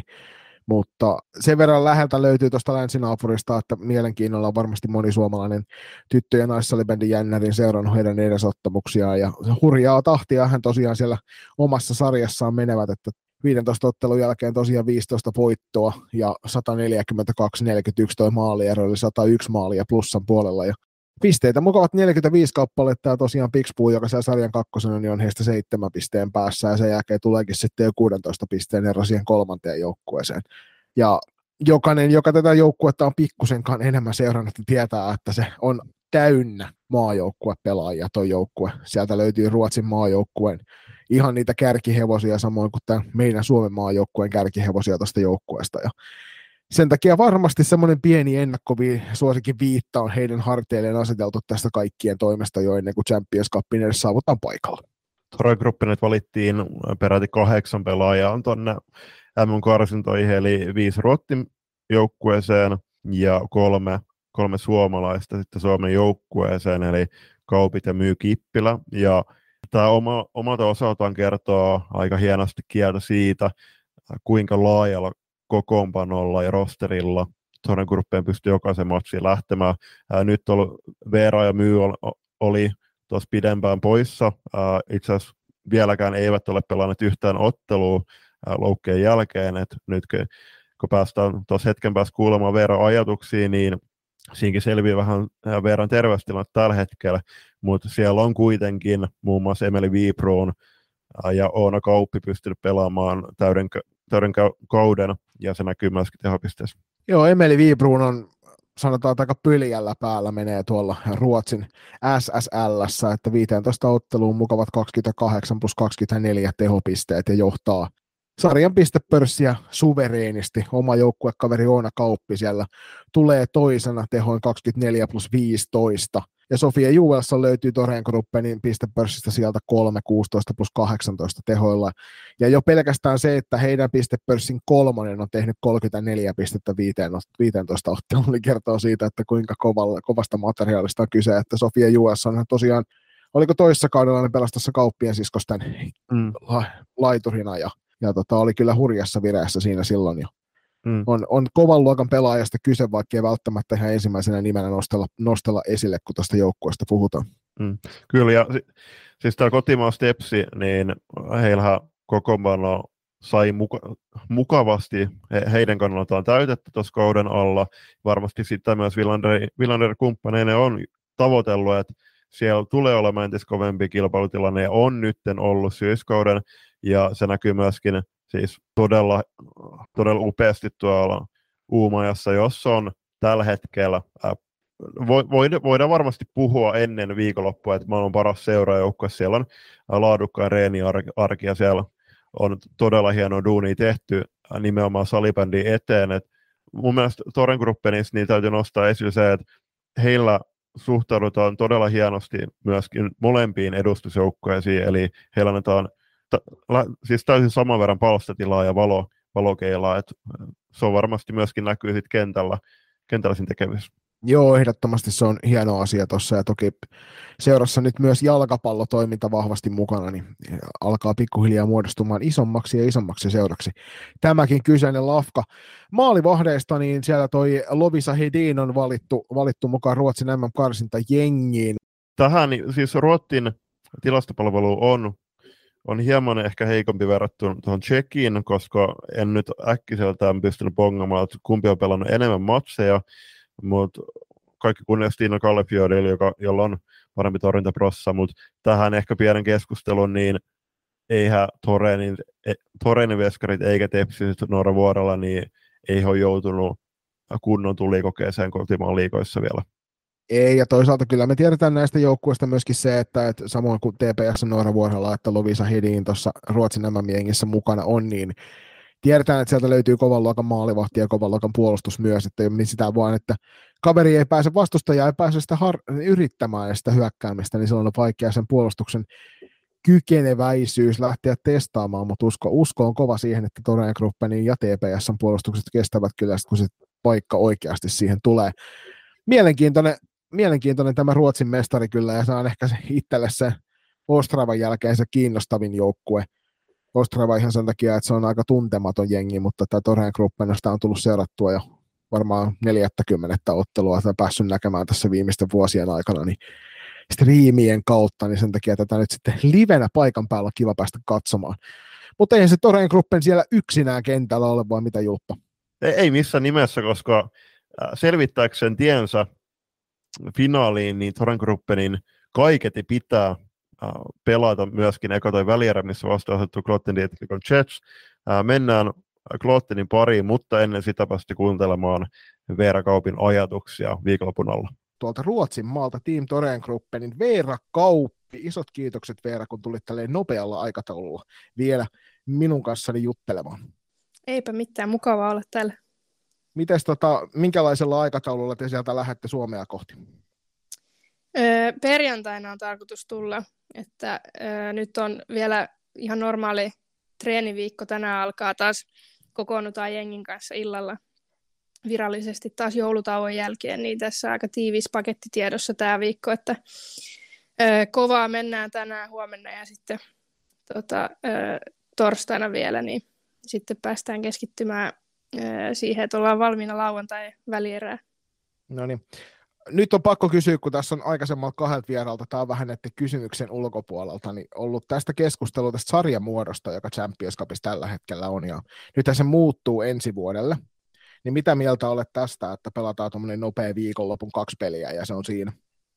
mutta sen verran läheltä löytyy tuosta länsinaapurista, että mielenkiinnolla on varmasti moni suomalainen tyttö- ja naissalibändin jännärin seurannut heidän edesottamuksiaan, ja hurjaa tahtia hän tosiaan siellä omassa sarjassaan menevät, että viidentoista ottelun jälkeen tosiaan viisitoista voittoa ja sata neljäkymmentäkaksi neljäkymmentäyksi toi maaliero, eli sata yksi maalia plussan puolella, ja pisteitä mukavat neljäkymmentäviisi kappaletta, ja tosiaan Pixpuu, joka siellä sarjan kakkosena, niin on heistä seitsemän pisteen päässä, ja sen jälkeen tuleekin sitten jo kuusitoista pisteen ero siihen kolmanteen joukkueeseen. Ja jokainen, joka tätä joukkuetta on pikkusenkaan enemmän seurannut, tietää, että se on täynnä maajoukkuepelaajia tuo joukkue. Sieltä löytyy Ruotsin maajoukkueen ihan niitä kärkihevosia, samoin kuin tämän meidän Suomen maajoukkueen kärkihevosia tuosta joukkueesta. Ja sen takia varmasti semmoinen pieni ennakkosuosikin viitta on heidän harteilleen aseteltu tästä kaikkien toimesta jo ennen kuin Champions Cupin edes saavutaan paikalla. Thorengruppen nyt valittiin peräti kahdeksan pelaajaa tuonne M M-karsintoihin, eli viisi Ruotsin joukkueeseen ja kolme, kolme suomalaista sitten Suomen joukkueeseen, eli Kaupit ja Myy Kippilä. Ja tämä oma, omalta osaltaan kertoo aika hienosti kieltä siitä, kuinka laajalla kokoonpanolla ja rosterilla Thorengruppen pystyi jokaisen matsiin lähtemään. Ää, nyt ollut Veera ja Myy oli, oli tuossa pidempään poissa. Ää, itse asiassa vieläkään eivät ole pelanneet yhtään ottelua ää, loukkeen jälkeen. Et nyt kun päästään tuossa hetken päästä kuulemaan Veeran ajatuksia, niin siinäkin selviää vähän Veeran terveystilanne tällä hetkellä, mutta siellä on kuitenkin muun muassa Emeli Wiibroon ja Oona Kauppi pystynyt pelaamaan täyden, täyden kauden, ja se näkyy myöskin tehopisteessä. Joo, Emeli Wiibroon on, sanotaan, aika pyljällä päällä menee tuolla Ruotsin S S L:ssä, että viisitoista otteluun mukavat kaksikymmentäkahdeksan plus kaksikymmentäneljä tehopisteet ja johtaa sarjan pistepörssiä suvereenisti. Oma joukkuekaveri Oona Kauppi siellä tulee toisena tehoin kaksikymmentäneljä plus viisitoista. Ja Sofia Juelsson löytyy Thorengruppen pistepörssistä sieltä kolme, kuusitoista plus kahdeksantoista tehoilla. Ja jo pelkästään se, että heidän pistepörssin kolmonen on tehnyt kolmekymmentäneljä pistettä viisitoista otteluun, niin kertoo siitä, että kuinka kovalla, kovasta materiaalista on kyse. Että Sofia Juelsson tosiaan, oliko toissa kaudella ne pelasi tässä Kauppien siskosten mm. la, laiturina ja Ja tota, oli kyllä hurjassa vireessä siinä silloin jo. Mm. On, on kovan luokan pelaajasta kyse, vaikka ei välttämättä ihan ensimmäisenä nimenä nostella, nostella esille, kun tästä joukkueesta puhutaan. Mm. Kyllä, ja siis täällä kotimaan Stepsi, niin heillähän kokoonpano sai muka- mukavasti he, heidän kannaltaan täytettä tuossa kauden alla. Varmasti sitten myös Villander-kumppaneinen on tavoitellut, että siellä tulee olemaan entistä kovempi kilpailutilanne, ja on nytten ollut syyskauden, ja se näkyy myöskin siis todella, todella upeasti tuolla Uumajassa, jossa on tällä hetkellä, ää, voidaan varmasti puhua ennen viikonloppua, että maailman paras seuraajoukkue, siellä on laadukkaan reeniarki, ja siellä on todella hienoa duunia tehty nimenomaan salibändin eteen. Et mun mielestä Thorengrupenissa niin täytyy nostaa esille se, että heillä suhtaudutaan todella hienosti myöskin molempiin edustusjoukkueisiin, eli heillä annetaan ta- siis täysin saman verran palstatilaa ja valo, valokeilaa, että se on varmasti myöskin näkyy sit kentällä, kentällä siinä tekevissä. Joo, ehdottomasti se on hieno asia tuossa, ja toki seurassa nyt myös jalkapallotoiminta vahvasti mukana, niin alkaa pikkuhiljaa muodostumaan isommaksi ja isommaksi seuraksi. Tämäkin kyseinen lafka. Maalivahdeista, niin siellä toi Lovisa Hedin on valittu, valittu mukaan Ruotsin M M-karsinta jengiin. Tähän siis Ruotsin tilastopalvelu on, on hieman ehkä heikompi verrattuna tuohon Tšekkiin, koska en nyt äkkiseltään pystynyt bongamaan, että kumpi on pelannut enemmän matseja, mutta kaikki kunniassa Tiina Kallefjordille, joka, jolla on parempi torjuntaprossa, mutta tähän ehkä pienen keskustelun, niin eihän Torenin, Torenin veskarit eikä Tepsi Noora Vuorella, niin ei ole joutunut kunnon tulikokeeseen kotimaan liigoissa vielä. Ei, ja toisaalta kyllä me tiedetään näistä joukkueista myöskin se, että, että samoin kuin T P S Noora Vuorella, että Lovisa Hedin tuossa Ruotsin M M-jengissä mukana on, niin tiedetään, että sieltä löytyy kovan luokan maalivahti ja kovan luokan puolustus myös, että niin sitä vaan, että kaveri ei pääse vastustajaa, ei pääse sitä har- yrittämään ja sitä hyökkäämistä, niin silloin on vaikea sen puolustuksen kykeneväisyys lähteä testaamaan, mutta usko, usko on kova siihen, että Thorengruppen ja T P S:n puolustukset kestävät kyllä, kun se paikka oikeasti siihen tulee. Mielenkiintoinen, mielenkiintoinen tämä Ruotsin mestari kyllä, ja se on ehkä se itselle se Ostravan jälkeen se kiinnostavin joukkue. Ostrava ihan sen takia, että se on aika tuntematon jengi, mutta tämä Thorengruppenosta on tullut seurattua jo varmaan neljäkymmentä ottelua, että päässyt näkemään tässä viimeisten vuosien aikana, niin striimien kautta, niin sen takia tätä nyt sitten livenä paikan päällä on kiva päästä katsomaan. Mutta eihän se Thorengruppen siellä yksinään kentällä ole, vai mitä Julppa? Ei, ei missään nimessä, koska selvittääkseen tiensä finaaliin, niin Thorengrupenin kaiketi pitää pelata myöskin eka toi välierä, missä vasta-asettu Kloten Dietrikon Jets. Mennään Klotenin pariin, mutta ennen sitä päästä kuuntelemaan Veera Kaupin ajatuksia viikonlopun alla. Tuolta Ruotsin maalta Team Thorengrupenin Veera Kauppi. Isot kiitokset Veera, kun tulit tälleen nopealla aikataululla vielä minun kanssani juttelemaan. Eipä mitään, mukavaa olla täällä. Mites tota, minkälaisella aikataululla te sieltä lähdette Suomea kohti? Öö, perjantaina on tarkoitus tulla, että öö, nyt on vielä ihan normaali treeniviikko, tänään alkaa taas, kokoonnutaan jengin kanssa illalla virallisesti taas joulutauon jälkeen, niin tässä aika tiivis paketti tiedossa tämä viikko, että öö, kovaa mennään tänään, huomenna ja sitten tota, öö, torstaina vielä, niin sitten päästään keskittymään öö, siihen, että ollaan valmiina lauantai välierää. No niin. Nyt on pakko kysyä, kun tässä on aikaisemmalta kahdelta vieralta, tämä on vähän näiden kysymyksen ulkopuolelta, niin ollut tästä keskustelua tästä sarjamuodosta, joka Champions Cupissa tällä hetkellä on, ja nyt se muuttuu ensi vuodelle. Niin mitä mieltä olet tästä, että pelataan tuommoinen nopea viikonlopun kaksi peliä ja se on siinä?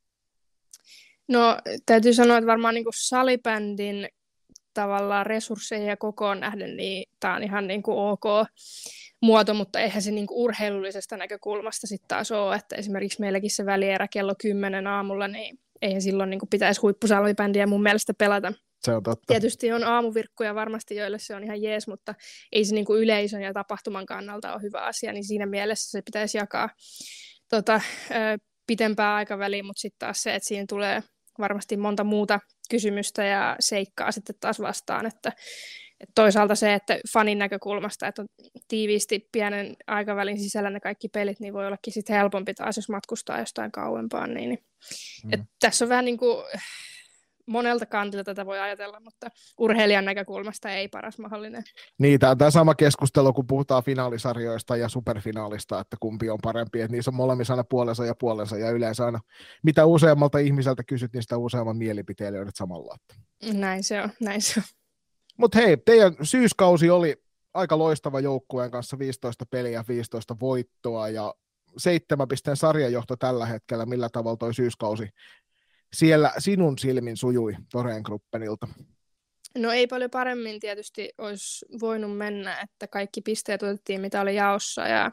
No täytyy sanoa, että varmaan niin kuin salibändin tavallaan resursseja ja kokoon nähden, niin tämä on ihan niin kuin ok muoto, mutta eihän se niin kuin urheilullisesta näkökulmasta sitten taas ole, että esimerkiksi meilläkin se välierä kello kymmenen aamulla, niin eihän silloin niin kuin pitäisi huippusalibändiä mun mielestä pelata. Se on totta. Tietysti on aamuvirkkuja varmasti, joille se on ihan jees, mutta ei se niin kuin yleisön ja tapahtuman kannalta ole hyvä asia, niin siinä mielessä se pitäisi jakaa tota, pitempää aikaväliä, mutta sitten taas se, että siinä tulee varmasti monta muuta kysymystä ja seikkaa sitten taas vastaan, että, että toisaalta se, että fanin näkökulmasta, että on tiiviisti pienen aikavälin sisällä ne kaikki pelit, niin voi ollakin sitten helpompi taas, jos matkustaa jostain kauempaan, niin, niin. Mm. Että tässä on vähän niin kuin monelta kantilta tätä voi ajatella, mutta urheilijan näkökulmasta ei paras mahdollinen. Niin, tämä on tämä sama keskustelu, kun puhutaan finaalisarjoista ja superfinaalista, että kumpi on parempi, että niissä on molemmissa aina puolensa ja puolensa, ja yleensä aina mitä useammalta ihmiseltä kysyt, niin sitä useamman mielipiteen löydät samalla. Näin se on, näin se on. Mutta hei, teidän syyskausi oli aika loistava joukkueen kanssa, viisitoista peliä, viisitoista voittoa, ja seitsemän pisteen sarjajohto tällä hetkellä. Millä tavalla toi syyskausi siellä sinun silmin sujui Thorengruppen-ilta? No ei paljon paremmin tietysti olisi voinut mennä, että kaikki pisteet otettiin, mitä oli jaossa. Ja,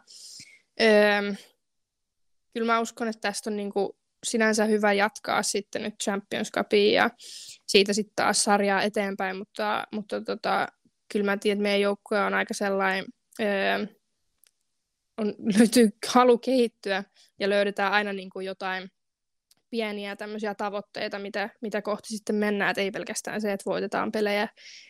öö, kyllä mä uskon, että tästä on niinku sinänsä hyvä jatkaa sitten nyt Champions Cupiin ja siitä sitten taas sarjaa eteenpäin, mutta, mutta tota, kyllä mä tiedän, että meidän joukkue on aika sellainen, öö, on, löytyy halu kehittyä ja löydetään aina niinku jotain pieniä tämmöisiä tavoitteita, mitä, mitä kohti sitten mennään, että ei pelkästään se, että voitetaan pelejä,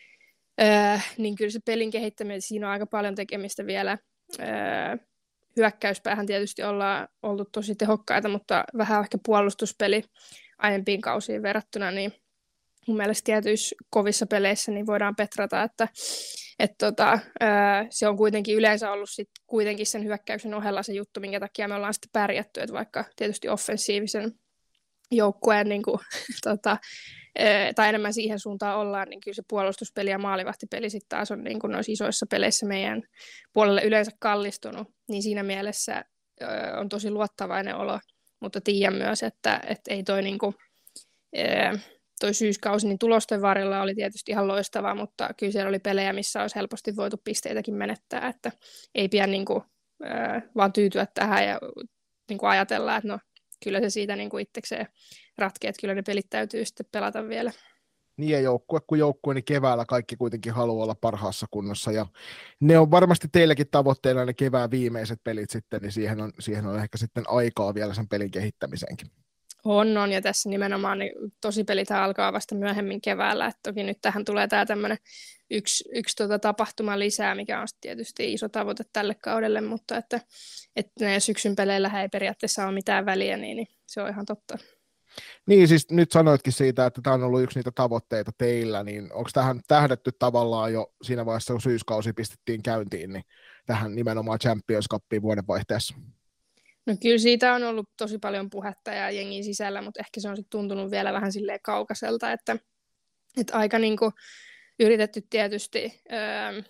öö, niin kyllä se pelin kehittäminen, siinä on aika paljon tekemistä vielä. Öö, hyökkäyspäähän tietysti ollaan oltu tosi tehokkaita, mutta vähän ehkä puolustuspeli aiempiin kausiin verrattuna, niin mun mielestä tietyissä kovissa peleissä niin voidaan petrata, että et tota, öö, se on kuitenkin yleensä ollut sit kuitenkin sen hyökkäyksen ohella se juttu, minkä takia me ollaan sitten pärjätty, että vaikka tietysti offensiivisen joukkueen niin kuin, tota, tai enemmän siihen suuntaan ollaan, niin kyllä se puolustuspeli ja maalivahtipeli sitten taas on niin kuin noissa isoissa peleissä meidän puolelle yleensä kallistunut, niin siinä mielessä ö, on tosi luottavainen olo, mutta tiedän myös, että et ei toi, niin kuin, ö, toi syyskausi niin tulosten varrella oli tietysti ihan loistava, mutta kyllä siellä oli pelejä, missä olisi helposti voitu pisteitäkin menettää, että ei pidä niin kuin, ö, vaan tyytyä tähän ja niin kuin ajatella, että no kyllä se siitä niin kuin itsekseen ratkee, että kyllä ne pelit täytyy sitten pelata vielä. Niin ja joukkue kuin joukkue, niin keväällä kaikki kuitenkin haluaa olla parhaassa kunnossa, ja ne on varmasti teillekin tavoitteena ne kevään viimeiset pelit sitten, niin siihen on, siihen on ehkä sitten aikaa vielä sen pelin kehittämiseenkin. On, on, ja tässä nimenomaan niin tosipelithän alkaa vasta myöhemmin keväällä, että toki nyt tähän tulee tämä tämmöinen yksi, yksi tota tapahtuma lisää, mikä on tietysti iso tavoite tälle kaudelle, mutta että, että ne syksyn peleillä ei periaatteessa ole mitään väliä, niin, niin se on ihan totta. Niin, siis nyt sanoitkin siitä, että tämä on ollut yksi niitä tavoitteita teillä, niin onko tähän tähdetty tavallaan jo siinä vaiheessa, kun syyskausi pistettiin käyntiin, niin tähän nimenomaan Champions Cupiin vuodenvaihteessa? No kyllä siitä on ollut tosi paljon puhetta ja jengin sisällä, mutta ehkä se on sitten tuntunut vielä vähän silleen kaukaiselta, että, että aika niin kuin yritetty tietysti öö,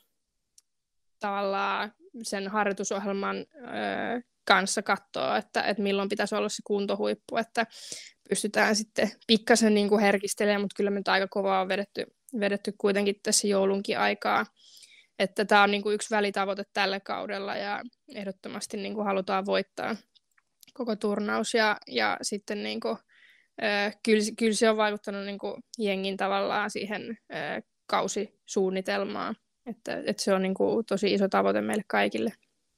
tavallaan sen harjoitusohjelman öö, kanssa katsoa, että, että milloin pitäisi olla se kuntohuippu, että pystytään sitten pikkasen niin kuin herkistelemään, mutta kyllä me nyt aika kovaa on vedetty, vedetty kuitenkin tässä joulunkin aikaa. Että tämä on niin kuin yksi välitavoite tällä kaudella ja ehdottomasti niin kuin halutaan voittaa koko turnaus. Ja, ja sitten niin kuin, äh, kyllä, kyllä se on vaikuttanut niin kuin jengin tavallaan siihen äh, kausisuunnitelmaan. Että, että se on niin kuin tosi iso tavoite meille kaikille.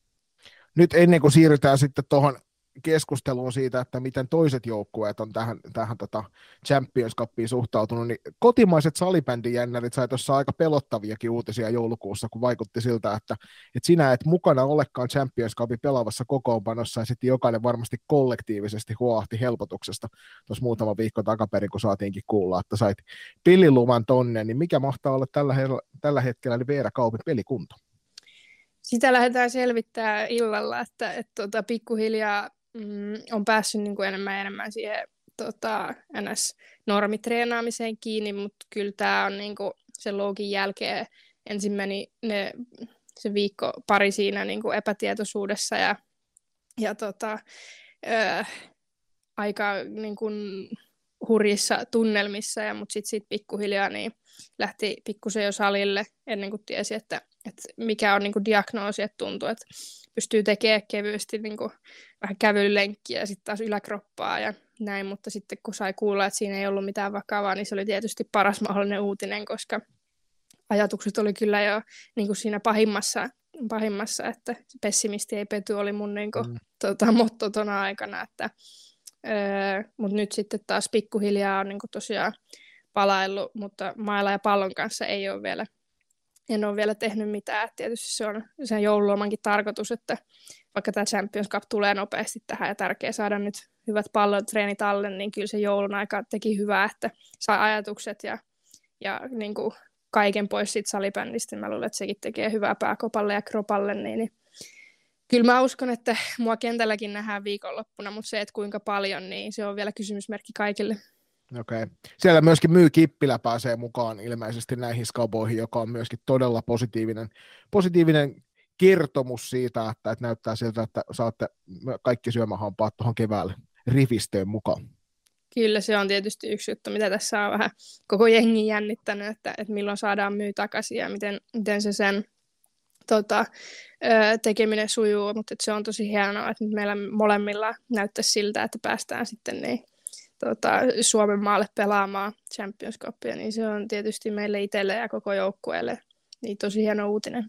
Nyt ennen kuin siirrytään sitten tuohon keskusteluun siitä, että miten toiset joukkueet on tähän, tähän tota Champions Cupiin suhtautunut, niin kotimaiset salibändijännärit sai tuossa aika pelottaviakin uutisia joulukuussa, kun vaikutti siltä, että, että sinä et mukana olekaan Champions Cupin pelaavassa kokoonpanossa, ja sitten jokainen varmasti kollektiivisesti huoahti helpotuksesta tuossa muutama viikko takaperin, kun saatiinkin kuulla, että sait peliluvan tonne, niin mikä mahtaa olla tällä, tällä hetkellä niin Veera Kaupin pelikunto? Sitä lähdetään selvittämään illalla, että, että tota, pikkuhiljaa mm, on päässyt niin kuin enemmän ja enemmän siihen tota, N S-normitreenaamiseen kiinni, mutta kyllä tämä on niin kuin sen loukin jälkeen ensin meni ne se viikko pari siinä niin kuin epätietoisuudessa ja, ja tota, ö, aika niin kuin hurjissa tunnelmissa, ja, mutta sitten sit pikkuhiljaa niin lähti pikkusen jo salille ennen kuin tiesi, että, että mikä on niin kuin diagnoosi, että tuntuu, että pystyy tekemään kevyesti niin kuin vähän kävelylenkkiä ja sitten taas yläkroppaa ja näin, mutta sitten kun sai kuulla, että siinä ei ollut mitään vakavaa, niin se oli tietysti paras mahdollinen uutinen, koska ajatukset oli kyllä jo niin kuin siinä pahimmassa, pahimmassa, että pessimisti ei pety, oli mun niin kuin, mm. tota, motto tona aikana, että öö, mutta nyt sitten taas pikkuhiljaa on niin kuin tosiaan palaillut, mutta mailla ja pallon kanssa ei ole vielä, en ole vielä tehnyt mitään. Tietysti se on sen joululomankin tarkoitus, että vaikka tämä Champions Cup tulee nopeasti tähän ja tärkeää saada nyt hyvät pallotreenit alle, niin kyllä se joulun aika teki hyvää, että saa ajatukset ja, ja niin kuin kaiken pois siitä salibändistä. Mä luulen, että sekin tekee hyvää pääkopalle ja kropalle. Niin, niin. Kyllä mä uskon, että mua kentälläkin nähdään viikonloppuna, mutta se, että kuinka paljon, niin se on vielä kysymysmerkki kaikille. Okei. Okay. Siellä myöskin Myy Kippilä pääsee mukaan ilmeisesti näihin skauboihin, joka on myöskin todella positiivinen, positiivinen kertomus siitä, että, että näyttää siltä, että saatte kaikki syömähampaat tuohon keväälle rifistöön mukaan. Kyllä se on tietysti yksi juttu, mitä tässä on vähän koko jengi jännittänyt, että, että milloin saadaan Myy takaisin ja miten, miten se sen tota, tekeminen sujuu, mutta se on tosi hienoa, että nyt meillä molemmilla näyttäisi siltä, että päästään sitten niin Tota, Suomen maalle pelaamaan Champions Cupia, niin se on tietysti meille itselle ja koko joukkueelle niin tosi hieno uutinen.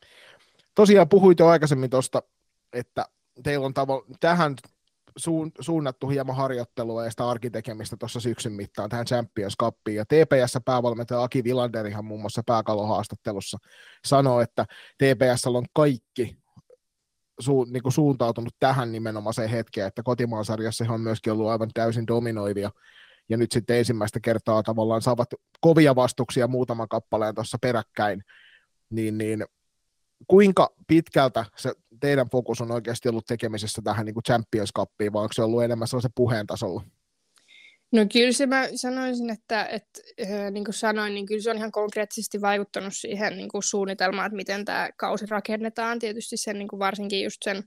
Tosiaan puhuit jo aikaisemmin tuosta, että teillä on tavo- tähän suun- suunnattu hieman harjoittelua ja sitä arkitekemistä tuossa syksyn mittaan tähän Champions Cupiin, ja T P S-päävalmentaja Aki Vilanderihan muun muassa pääkallohaastattelussa sanoi, että T P S on kaikki Su, niin kuin suuntautunut tähän nimenomaiseen hetkeen, että kotimaan sarjassa he on myöskin ollut aivan täysin dominoivia, ja nyt sitten ensimmäistä kertaa tavallaan saavat kovia vastuksia muutaman kappaleen tuossa peräkkäin, niin, niin kuinka pitkältä se teidän fokus on oikeasti ollut tekemisessä tähän niin kuin Champions Cupiin, vai onko se ollut enemmän sellaisen puheen tasolla? No kyllä se mä sanoisin, että, että äh, niin kuin sanoin, niin kyllä se on ihan konkreettisesti vaikuttanut siihen niin kuin suunnitelmaan, että miten tämä kausi rakennetaan. Tietysti sen niin kuin varsinkin just sen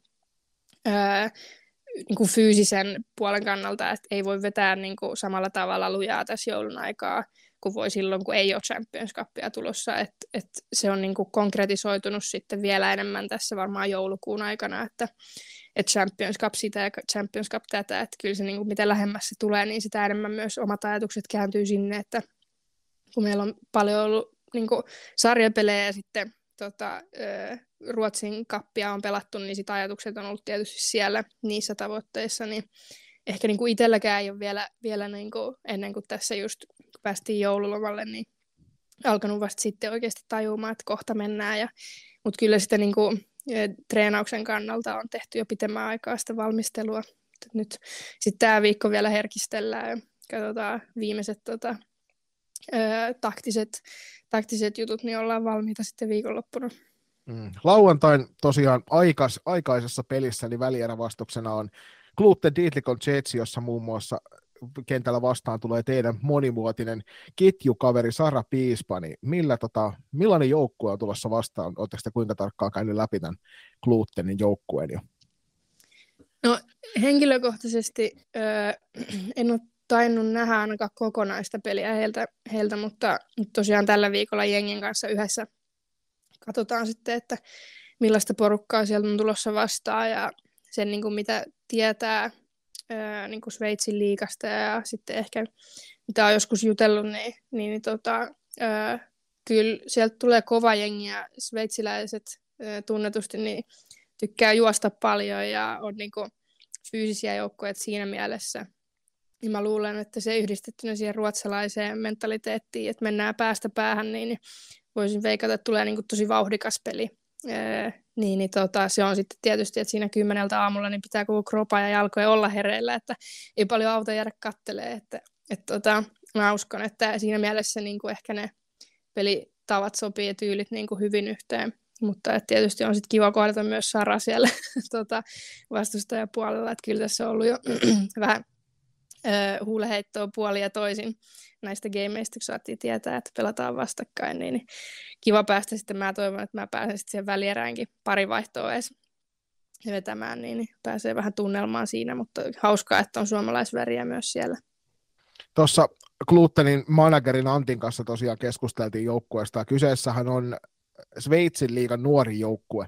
äh, niin kuin fyysisen puolen kannalta, että ei voi vetää niin kuin samalla tavalla lujaa tässä joulun aikaa, kuin voi silloin, kun ei ole Champions Cupia tulossa. Että, että se on niin kuin konkretisoitunut sitten vielä enemmän tässä varmaan joulukuun aikana, että että Champions Cup sitä ja Champions Cup tätä, että kyllä se niin kuin mitä lähemmäs se tulee, niin sitä enemmän myös omat ajatukset kääntyy sinne, että kun meillä on paljon ollut niin kuin sarjapelejä ja sitten tota, Ruotsin kappia on pelattu, niin sit ajatukset on ollut tietysti siellä niissä tavoitteissa, niin ehkä niin kuin itselläkään ei ole vielä, vielä niin kuin ennen kuin tässä just päästiin joululomalle, niin alkanut vasta sitten oikeasti tajumaan, että kohta mennään, ja, mutta kyllä sitä niin kuin treenauksen kannalta on tehty jo pitemmän aikaa sitä valmistelua. Nyt sitten tämä viikko vielä herkistellään ja katsotaan viimeiset tota, ö, taktiset, taktiset jutut, niin ollaan valmiita sitten viikonloppuna. Mm. Lauantain tosiaan aikas, aikaisessa pelissä niin välierävastuksena on Gluten Dietlikon Jets, jossa muun muassa kentällä vastaan tulee teidän monimuotinen ketjukaveri Sara Piispani. Millä, tota, millainen joukkue on tulossa vastaan? Oletteko te kuinka tarkkaan käynyt läpi tämän Glutenin joukkueen jo? No henkilökohtaisesti äh, en ole tainnut nähdä ainakaan kokonaista peliä heiltä, heiltä, mutta tosiaan tällä viikolla jengin kanssa yhdessä katsotaan sitten, että millaista porukkaa sieltä on tulossa vastaan ja sen niin kuin mitä tietää Öö, niin kuin Sveitsin liigasta ja sitten ehkä mitä on joskus jutellut, niin, niin, niin tota, öö, kyllä sieltä tulee kova jengi ja sveitsiläiset öö, tunnetusti niin tykkää juosta paljon ja on niin kuin fyysisiä joukkoja siinä mielessä. Ja mä luulen, että se yhdistettynä siihen ruotsalaiseen mentaliteettiin, että mennään päästä päähän, niin, niin voisin veikata, että tulee niin kuin tosi vauhdikas peli. Öö, niin, niin tota, se on sitten tietysti, että siinä kymmeneltä aamulla niin pitää koko kropa ja jalkoja olla hereillä, että ei paljon auta jäädä kattelee, että et, tota, mä uskon, että siinä mielessä niin kuin ehkä ne pelitavat sopii ja tyylit niin kuin hyvin yhteen, mutta et tietysti on sitten kiva kohdata myös Sara siellä tota, vastustajapuolella, että kyllä tässä on ollut jo vähän öö, huuleheittoa puoli ja toisin näistä gameista, kun saatiin tietää, että pelataan vastakkain, niin, niin kiva päästä sitten. Mä toivon, että mä pääsen sitten siihen välieräänkin pari vaihtoa edes vetämään, niin, niin pääsee vähän tunnelmaan siinä, mutta hauskaa, että on suomalaisväriä myös siellä. Tuossa Glutenin managerin Antin kanssa tosiaan keskusteltiin joukkueesta. Kyseessähän on Sveitsin liigan nuori joukkue.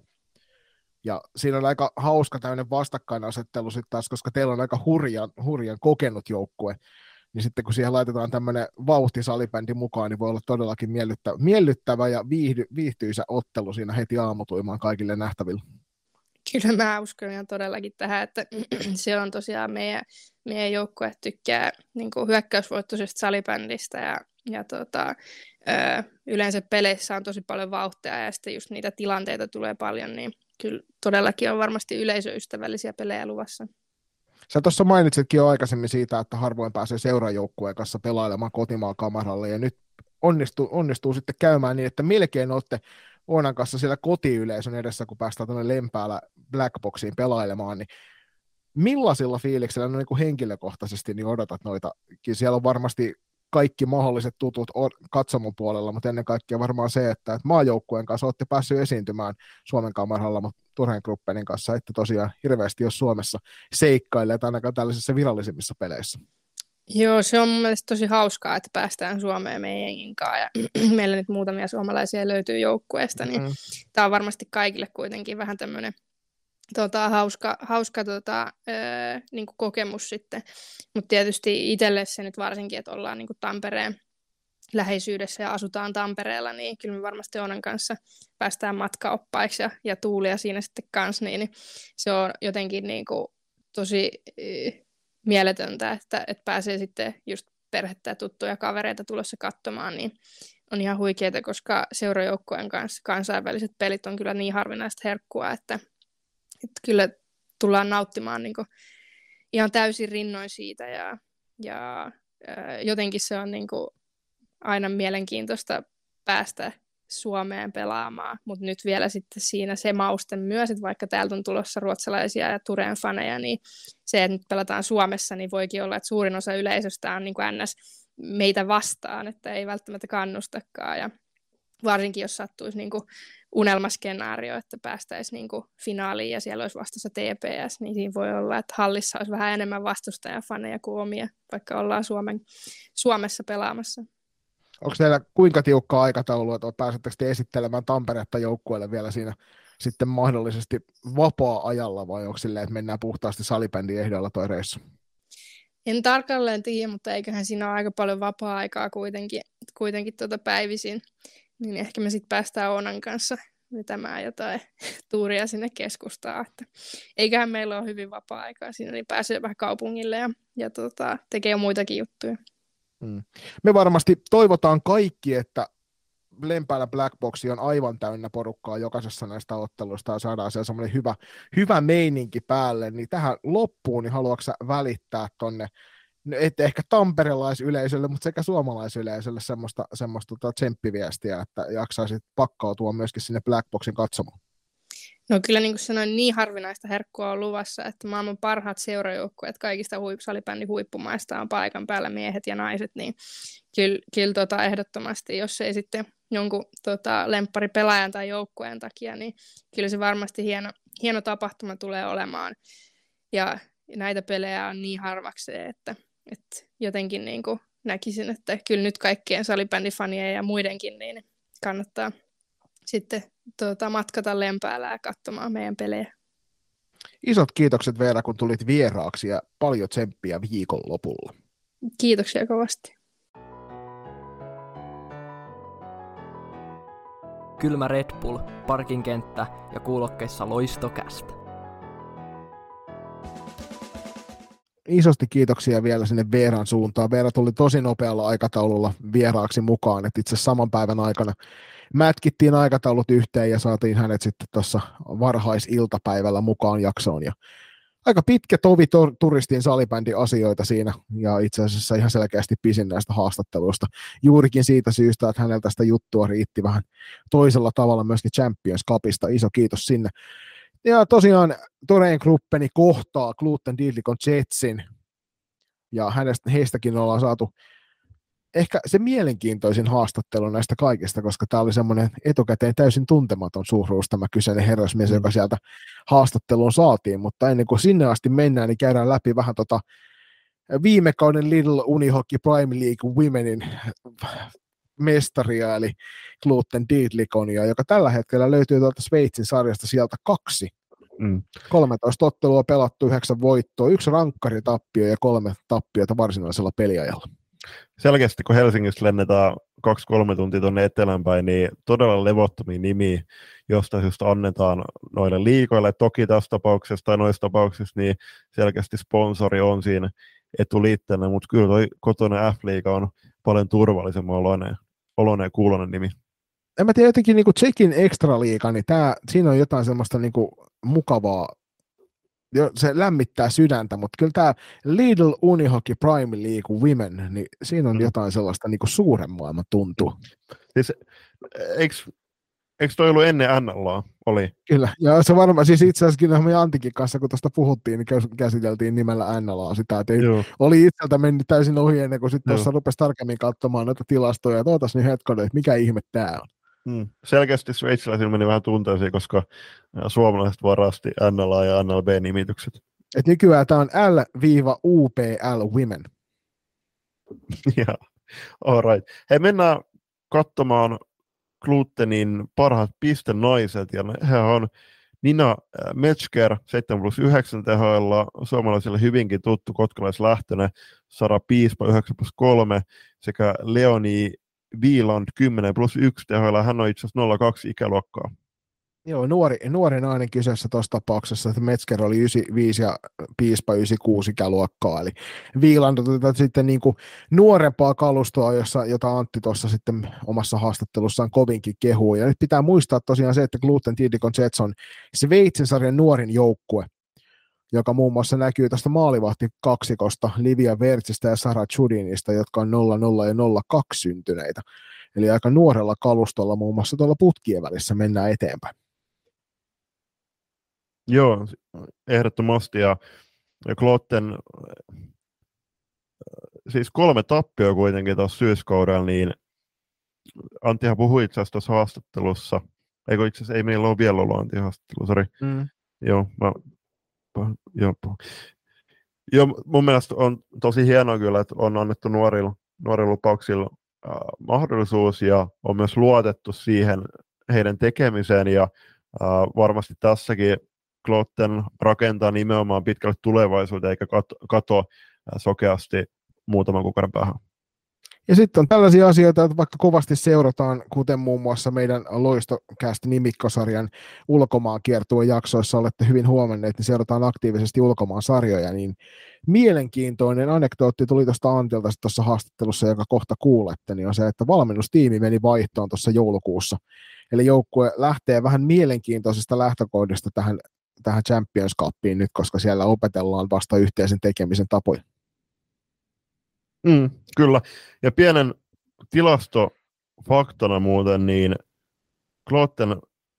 Ja siinä on aika hauska tämmöinen vastakkainasettelu sitten taas, koska teillä on aika hurjan, hurjan kokenut joukkue. Niin sitten kun siihen laitetaan tämmöinen vauhtisalibändi mukaan, niin voi olla todellakin miellyttävä, miellyttävä ja viihdy, viihtyisä ottelu siinä heti aamutuimaan kaikille nähtävillä. Kyllä mä uskon ihan todellakin tähän, että se on tosiaan meidän, meidän joukkue tykkää niin kuin hyökkäysvoittoisesta salibändistä ja, ja tota, ö, yleensä peleissä on tosi paljon vauhtia ja sitten just niitä tilanteita tulee paljon, niin kyllä todellakin on varmasti yleisöystävällisiä pelejä luvassa. Sä tuossa mainitsitkin jo aikaisemmin siitä, että harvoin pääsee seurajoukkueen kanssa pelailemaan kotimaan kamaralle ja nyt onnistuu, onnistuu sitten käymään niin, että melkein olette Oonan kanssa siellä kotiyleisön edessä, kun päästään tuonne Lempäällä Blackboxiin pelailemaan, niin millaisilla fiiliksillä no niin kuin henkilökohtaisesti niin odotat noita? Siellä on varmasti kaikki mahdolliset tutut katsomon puolella, mutta ennen kaikkea varmaan se, että maajoukkueen kanssa olette päässeet esiintymään Suomen kamaralla, mutta Turheen Gruppenin kanssa ette tosiaan hirveästi jos Suomessa seikkailleet ainakaan tällaisissa virallisimmissa peleissä. Joo, se on mun mielestä tosi hauskaa, että päästään Suomeen meidän kanssa ja meillä nyt muutamia suomalaisia löytyy joukkueesta, niin mm. tämä on varmasti kaikille kuitenkin vähän tämmöinen tota, hauska, hauska tota, öö, niin kuin kokemus sitten, mutta tietysti itselle se nyt varsinkin, että ollaan niin kuin Tampereen läheisyydessä ja asutaan Tampereella, niin kyllä me varmasti Oonan kanssa päästään matkaoppaiksi ja, ja Tuulia siinä sitten kanssa, niin, niin se on jotenkin niin kuin tosi mieletöntä, että, että pääsee sitten just perhettä ja tuttuja kavereita tulossa katsomaan, niin on ihan huikeeta, koska seurajoukkojen kanssa kansainväliset pelit on kyllä niin harvinaista herkkua, että, että kyllä tullaan nauttimaan niin kuin ihan täysin rinnoin siitä ja, ja ää, jotenkin se on niin kuin aina mielenkiintoista päästä Suomeen pelaamaan, mutta nyt vielä sitten siinä se mausten myös, että vaikka täältä on tulossa ruotsalaisia ja Tureen faneja, niin se, että nyt pelataan Suomessa, niin voikin olla, että suurin osa yleisöstä on niin kuin ns. Meitä vastaan, että ei välttämättä kannustakaan, ja varsinkin jos sattuisi niin kuin unelmaskenaario, että päästäisiin niin kuin finaaliin ja siellä olisi vastassa T P S, niin siinä voi olla, että hallissa olisi vähän enemmän vastustajafaneja kuin omia, vaikka ollaan Suomen, Suomessa pelaamassa. Onko teillä kuinka tiukkaa aikataulua, että pääsettekö te esittelemään Tamperetta joukkueelle vielä siinä sitten mahdollisesti vapaa-ajalla, vai onko silleen, että mennään puhtaasti salibändin ehdoilla toi reissu? En tarkalleen tiedä, mutta eiköhän siinä ole aika paljon vapaa-aikaa kuitenkin, kuitenkin tuota päivisin, niin ehkä me sitten päästään Oonan kanssa vetämään jotain tuuria sinne keskustaan, että eiköhän meillä ole hyvin vapaa-aikaa siinä, niin pääsee vähän kaupungille ja, ja tota, tekee muitakin juttuja. Hmm. Me varmasti toivotaan kaikki, että Lempäällä Blackbox on aivan täynnä porukkaa jokaisessa näistä otteluista ja saadaan siellä semmoinen hyvä, hyvä meininki päälle, niin tähän loppuun niin haluatko sä välittää tonne, ette ehkä tamperelaisyleisölle, mutta sekä suomalaisyleisölle semmoista, semmoista tota tsemppiviestiä, että jaksaisit pakkautua myöskin sinne Blackboxin katsomaan? No kyllä niin kuin sanoin, niin harvinaista herkkua on luvassa, että maailman parhaat seurajoukkueet kaikista huip- salibändin huippumaista on paikan päällä miehet ja naiset, niin kyllä, kyllä tota ehdottomasti, jos ei sitten jonkun tota, lempparipelaajan tai joukkueen takia, niin kyllä se varmasti hieno, hieno tapahtuma tulee olemaan. Ja näitä pelejä on niin harvakseen, että, että jotenkin niin kuin näkisin, että kyllä nyt kaikkien salibändifanien ja muidenkin niin kannattaa sitten tuota, matkata Lempäällä ja katsomaan meidän pelejä. Isot kiitokset Veera, kun tulit vieraaksi ja paljon tsemppiä viikonlopulla. Kiitoksia kovasti. Kylmä Red Bull, parkinkenttä ja kuulokkeissa Loistokäst. Isosti kiitoksia vielä sinne Veeran suuntaan. Veera tuli tosi nopealla aikataululla vieraaksi mukaan, että itse saman päivän aikana mätkittiin aikataulut yhteen ja saatiin hänet sitten tuossa varhaisiltapäivällä mukaan jaksoon. Ja aika pitkä tovi tor- turistin salibändin asioita siinä ja itse asiassa ihan selkeästi pisin näistä haastatteluista. Juurikin siitä syystä, että häneltä sitä juttua riitti vähän toisella tavalla myöskin Champions Cupista. Iso kiitos sinne. Ja tosiaan Tureen Gruppeni kohtaa Gluten Didlikon Jetsin ja hänestä, heistäkin ollaan saatu ehkä se mielenkiintoisin haastattelu näistä kaikista, koska tämä oli semmoinen etukäteen täysin tuntematon suuruus tämä kyseinen herrasmies, mm. joka sieltä haastatteluun saatiin, mutta ennen kuin sinne asti mennään, niin käydään läpi vähän tota viime kauden Little Unihockey Prime League Womenin mestaria, eli Gluten Dietliconia, joka tällä hetkellä löytyy tuolta Sveitsin sarjasta sieltä kaksi. Mm. kolmetoista ottelua pelattu, yhdeksän voittoa, yksi rankkaritappio ja kolme tappiota varsinaisella peliajalla. Selkeästi, kun Helsingistä lennetään kaksi kolme tuntia tuonne etelänpäin, niin todella levottomia nimiä jostain syystä annetaan noille liikoille. Toki tässä tapauksessa tai noissa tapauksissa niin selkeästi sponsori on siinä etuliitteenä, mutta kyllä toi kotoinen F-liiga on paljon turvallisemman oloinen, oloinen ja kuuloinen nimi. En mä tiedä, jotenkin niin kuin Tsekin Extra-liiga, niin tää, siinä on jotain semmoista niin kuin mukavaa, se lämmittää sydäntä, mutta kyllä tämä Lidl Unihockey Prime League Women, niin siinä on mm. jotain sellaista niin kuin suuren maailman tuntua. Siis, eikö, eikö toi ollut ennen N L A? Oli. Kyllä, ja se varmaan, siis itse asiassa kyllä me Antikin kanssa, kun tuosta puhuttiin, niin käsiteltiin nimellä N L A sitä, että ei, oli itseltä mennyt täysin ohi ennen kuin sitten tuossa rupesi tarkemmin katsomaan noita tilastoja, ja tuotas niin hetkonen, että mikä ihme tämä on. Hmm. Selkeästi sveitsiläisillä meni vähän tunteisiin, koska suomalaiset varasti N L A ja N L B-nimitykset. Et nykyään tämä on L-U P L Women. Joo, all right. Hei, mennään katsomaan Glutenin parhaat pistenaiset, ja he on Nina Metzger, seitsemän plus yhdeksän tehoilla, suomalaisille hyvinkin tuttu kotkalaislähtöinen, Sara Piispa, yhdeksän plus kolme, sekä Leonie Wieland kymmenen plus yksi tehoilla, hän on itse asiassa nolla kaksi ikäluokkaa. Joo, nuori, nuori nainen kyseessä tuossa tapauksessa, että Metzger oli yhdeksänkymmentäviisi ja Piispa yhdeksänkymmentäkuusi ikäluokkaa, eli Wieland on sitten niin kuin nuorempaa kalustoa, jossa, jota Antti tuossa sitten omassa haastattelussaan kovinkin kehuu, ja nyt pitää muistaa tosiaan se, että Gluten Dietlikon Jets on Sveitsin sarjan nuorin joukkue, joka muun muassa näkyy tästä maalivahti kaksikosta Livia Vertsistä ja Sara Chudinista, jotka on nolla nolla ja nolla kaksi syntyneitä. Eli aika nuorella kalustolla muun muassa tuolla putkien välissä mennään eteenpäin. Joo, ehdottomasti. Ja, ja Gloten, siis kolme tappioa kuitenkin tuossa syyskaudella, niin Anttihan puhui itse asiassa tuossa haastattelussa, eikö itse asiassa ei meillä ole vielä ollut Antti haastattelu, sori. Mm. Joo, mä Joo. Joo, mun mielestä on tosi hienoa kyllä, että on annettu nuorilla, nuorilla lupauksilla äh, mahdollisuus ja on myös luotettu siihen heidän tekemiseen ja äh, varmasti tässäkin Gloten rakentaa nimenomaan pitkälle tulevaisuuteen eikä kato, kato äh, sokeasti muutaman kuukauden päähän. Ja sitten on tällaisia asioita, että vaikka kovasti seurataan, kuten muun muassa meidän Loistocast -nimikkosarjan ulkomaan kiertueen jaksoissa olette hyvin huomanneet, niin seurataan aktiivisesti ulkomaan sarjoja, niin mielenkiintoinen anekdootti tuli tuosta Antilta tuossa haastattelussa, joka kohta kuulette, niin on se, että valmennustiimi meni vaihtoon tuossa joulukuussa. Eli joukkue lähtee vähän mielenkiintoisesta lähtökohdasta tähän, tähän Champions Cupiin nyt, koska siellä opetellaan vasta yhteisen tekemisen tapoja. Mm, kyllä. Ja pienen tilastofaktona muuten, niin Gloten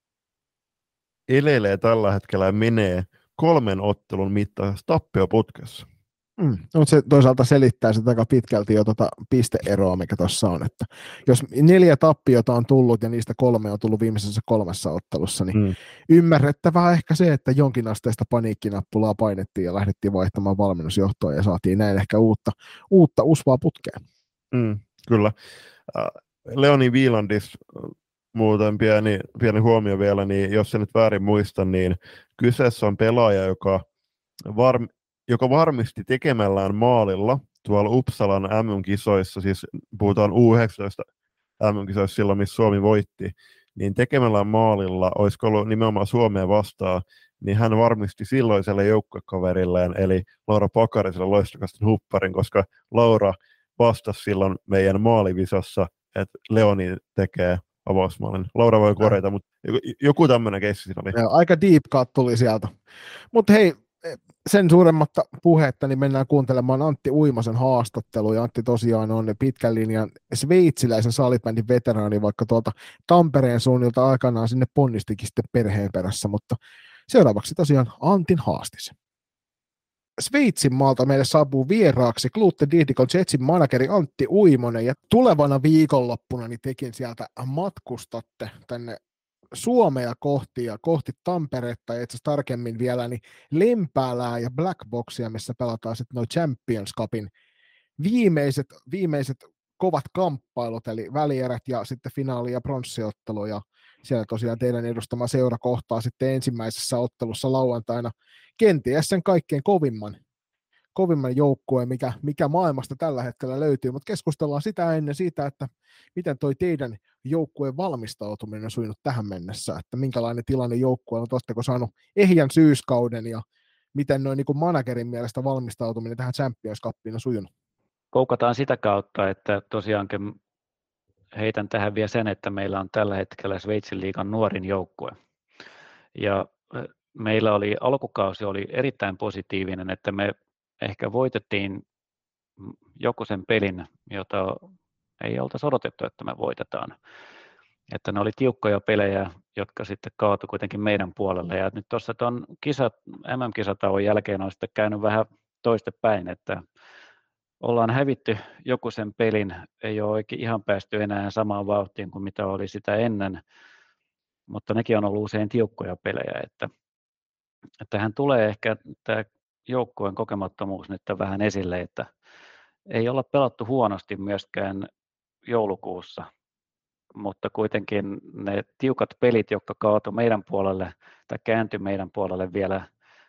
elelee tällä hetkellä ja menee kolmen ottelun mittaisessa tappioputkessa. Mm, mutta se toisaalta selittää sitä aika pitkälti jo tuota pisteeroa, mikä tuossa on. Että jos neljä tappiota on tullut ja niistä kolme on tullut viimeisessä kolmessa ottelussa, niin mm. ymmärrettävää ehkä se, että jonkinasteista paniikkinappulaa painettiin ja lähdettiin vaihtamaan valmennusjohtoa ja saatiin näin ehkä uutta, uutta usvaa putkeen. Mm, kyllä. Äh, Leonie Wielandis muuten pieni, pieni huomio vielä, niin jos en nyt väärin muista, niin kyseessä on pelaaja, joka varm joka varmisti tekemällään maalilla tuolla Uppsalan M M-kisoissa, siis puhutaan U yhdeksäntoista M M-kisoissa silloin, missä Suomi voitti, niin tekemällään maalilla, olisiko ollut nimenomaan Suomea vastaan, niin hän varmisti silloiselle joukkuekaverilleen, eli Laura Pakariselle Loistokastin hupparin, koska Laura vastasi silloin meidän maalivisassa, että Leoni tekee avausmaalin. Laura voi korjata, mutta joku tämmöinen keissi siinä oli. Ja, aika deep cut tuli sieltä. Mutta hei, sen suuremmatta puhetta, niin mennään kuuntelemaan Antti Uimasen haastattelu, ja Antti tosiaan on pitkän linjan sveitsiläisen salibändin veteraani, vaikka tuolta Tampereen suunnilta aikanaan sinne ponnistikin sitten perheen perässä, mutta seuraavaksi tosiaan Antin haastis. Sveitsin maalta meille saapuu vieraaksi Gluten Dihdikon Jetsin manageri Antti Uimonen, ja tulevana viikonloppuna niin tekin sieltä matkustatte tänne Suomea kohti ja kohti Tamperetta, ja itse asiassa tarkemmin vielä niin Lempäälää ja Blackboxia, missä pelataan sitten noin Champions Cupin viimeiset, viimeiset kovat kamppailut, eli välierät ja sitten finaali- ja pronssiottelu, ja siellä tosiaan teidän edustama seura kohtaa sitten ensimmäisessä ottelussa lauantaina kenties sen kaikkein kovimman, kovimman joukkueen, mikä, mikä maailmasta tällä hetkellä löytyy, mutta keskustellaan sitä ennen siitä, että miten toi teidän joukkueen valmistautuminen on sujunut tähän mennessä, että minkälainen tilanne joukkue on, oletteko saanut ehjän syyskauden, ja miten noin niin kuin managerin mielestä valmistautuminen tähän Champions Cupiin on sujunut? Koukataan sitä kautta, että tosiaankin heitän tähän vielä sen, että meillä on tällä hetkellä Sveitsin liigan nuorin joukkue. Ja meillä oli, alkukausi oli erittäin positiivinen, että me ehkä voitettiin joku sen pelin, jota ei oltaisi odotettu, että me voitetaan. Että ne oli tiukkoja pelejä, jotka sitten kaatui kuitenkin meidän puolelle. Ja nyt tuossa tuon kisat, M M-kisatauon jälkeen on sitten käynyt vähän toistepäin, että ollaan hävitty joku sen pelin, ei ole oikein ihan päästy enää samaan vauhtiin kuin mitä oli sitä ennen, mutta nekin on ollut usein tiukkoja pelejä, että, että tähän tulee ehkä tämä joukkueen kokemattomuus nyt vähän esille, että ei olla pelattu huonosti myöskään joulukuussa, mutta kuitenkin ne tiukat pelit, jotka kaatu meidän puolelle tai kääntyi meidän puolelle vielä,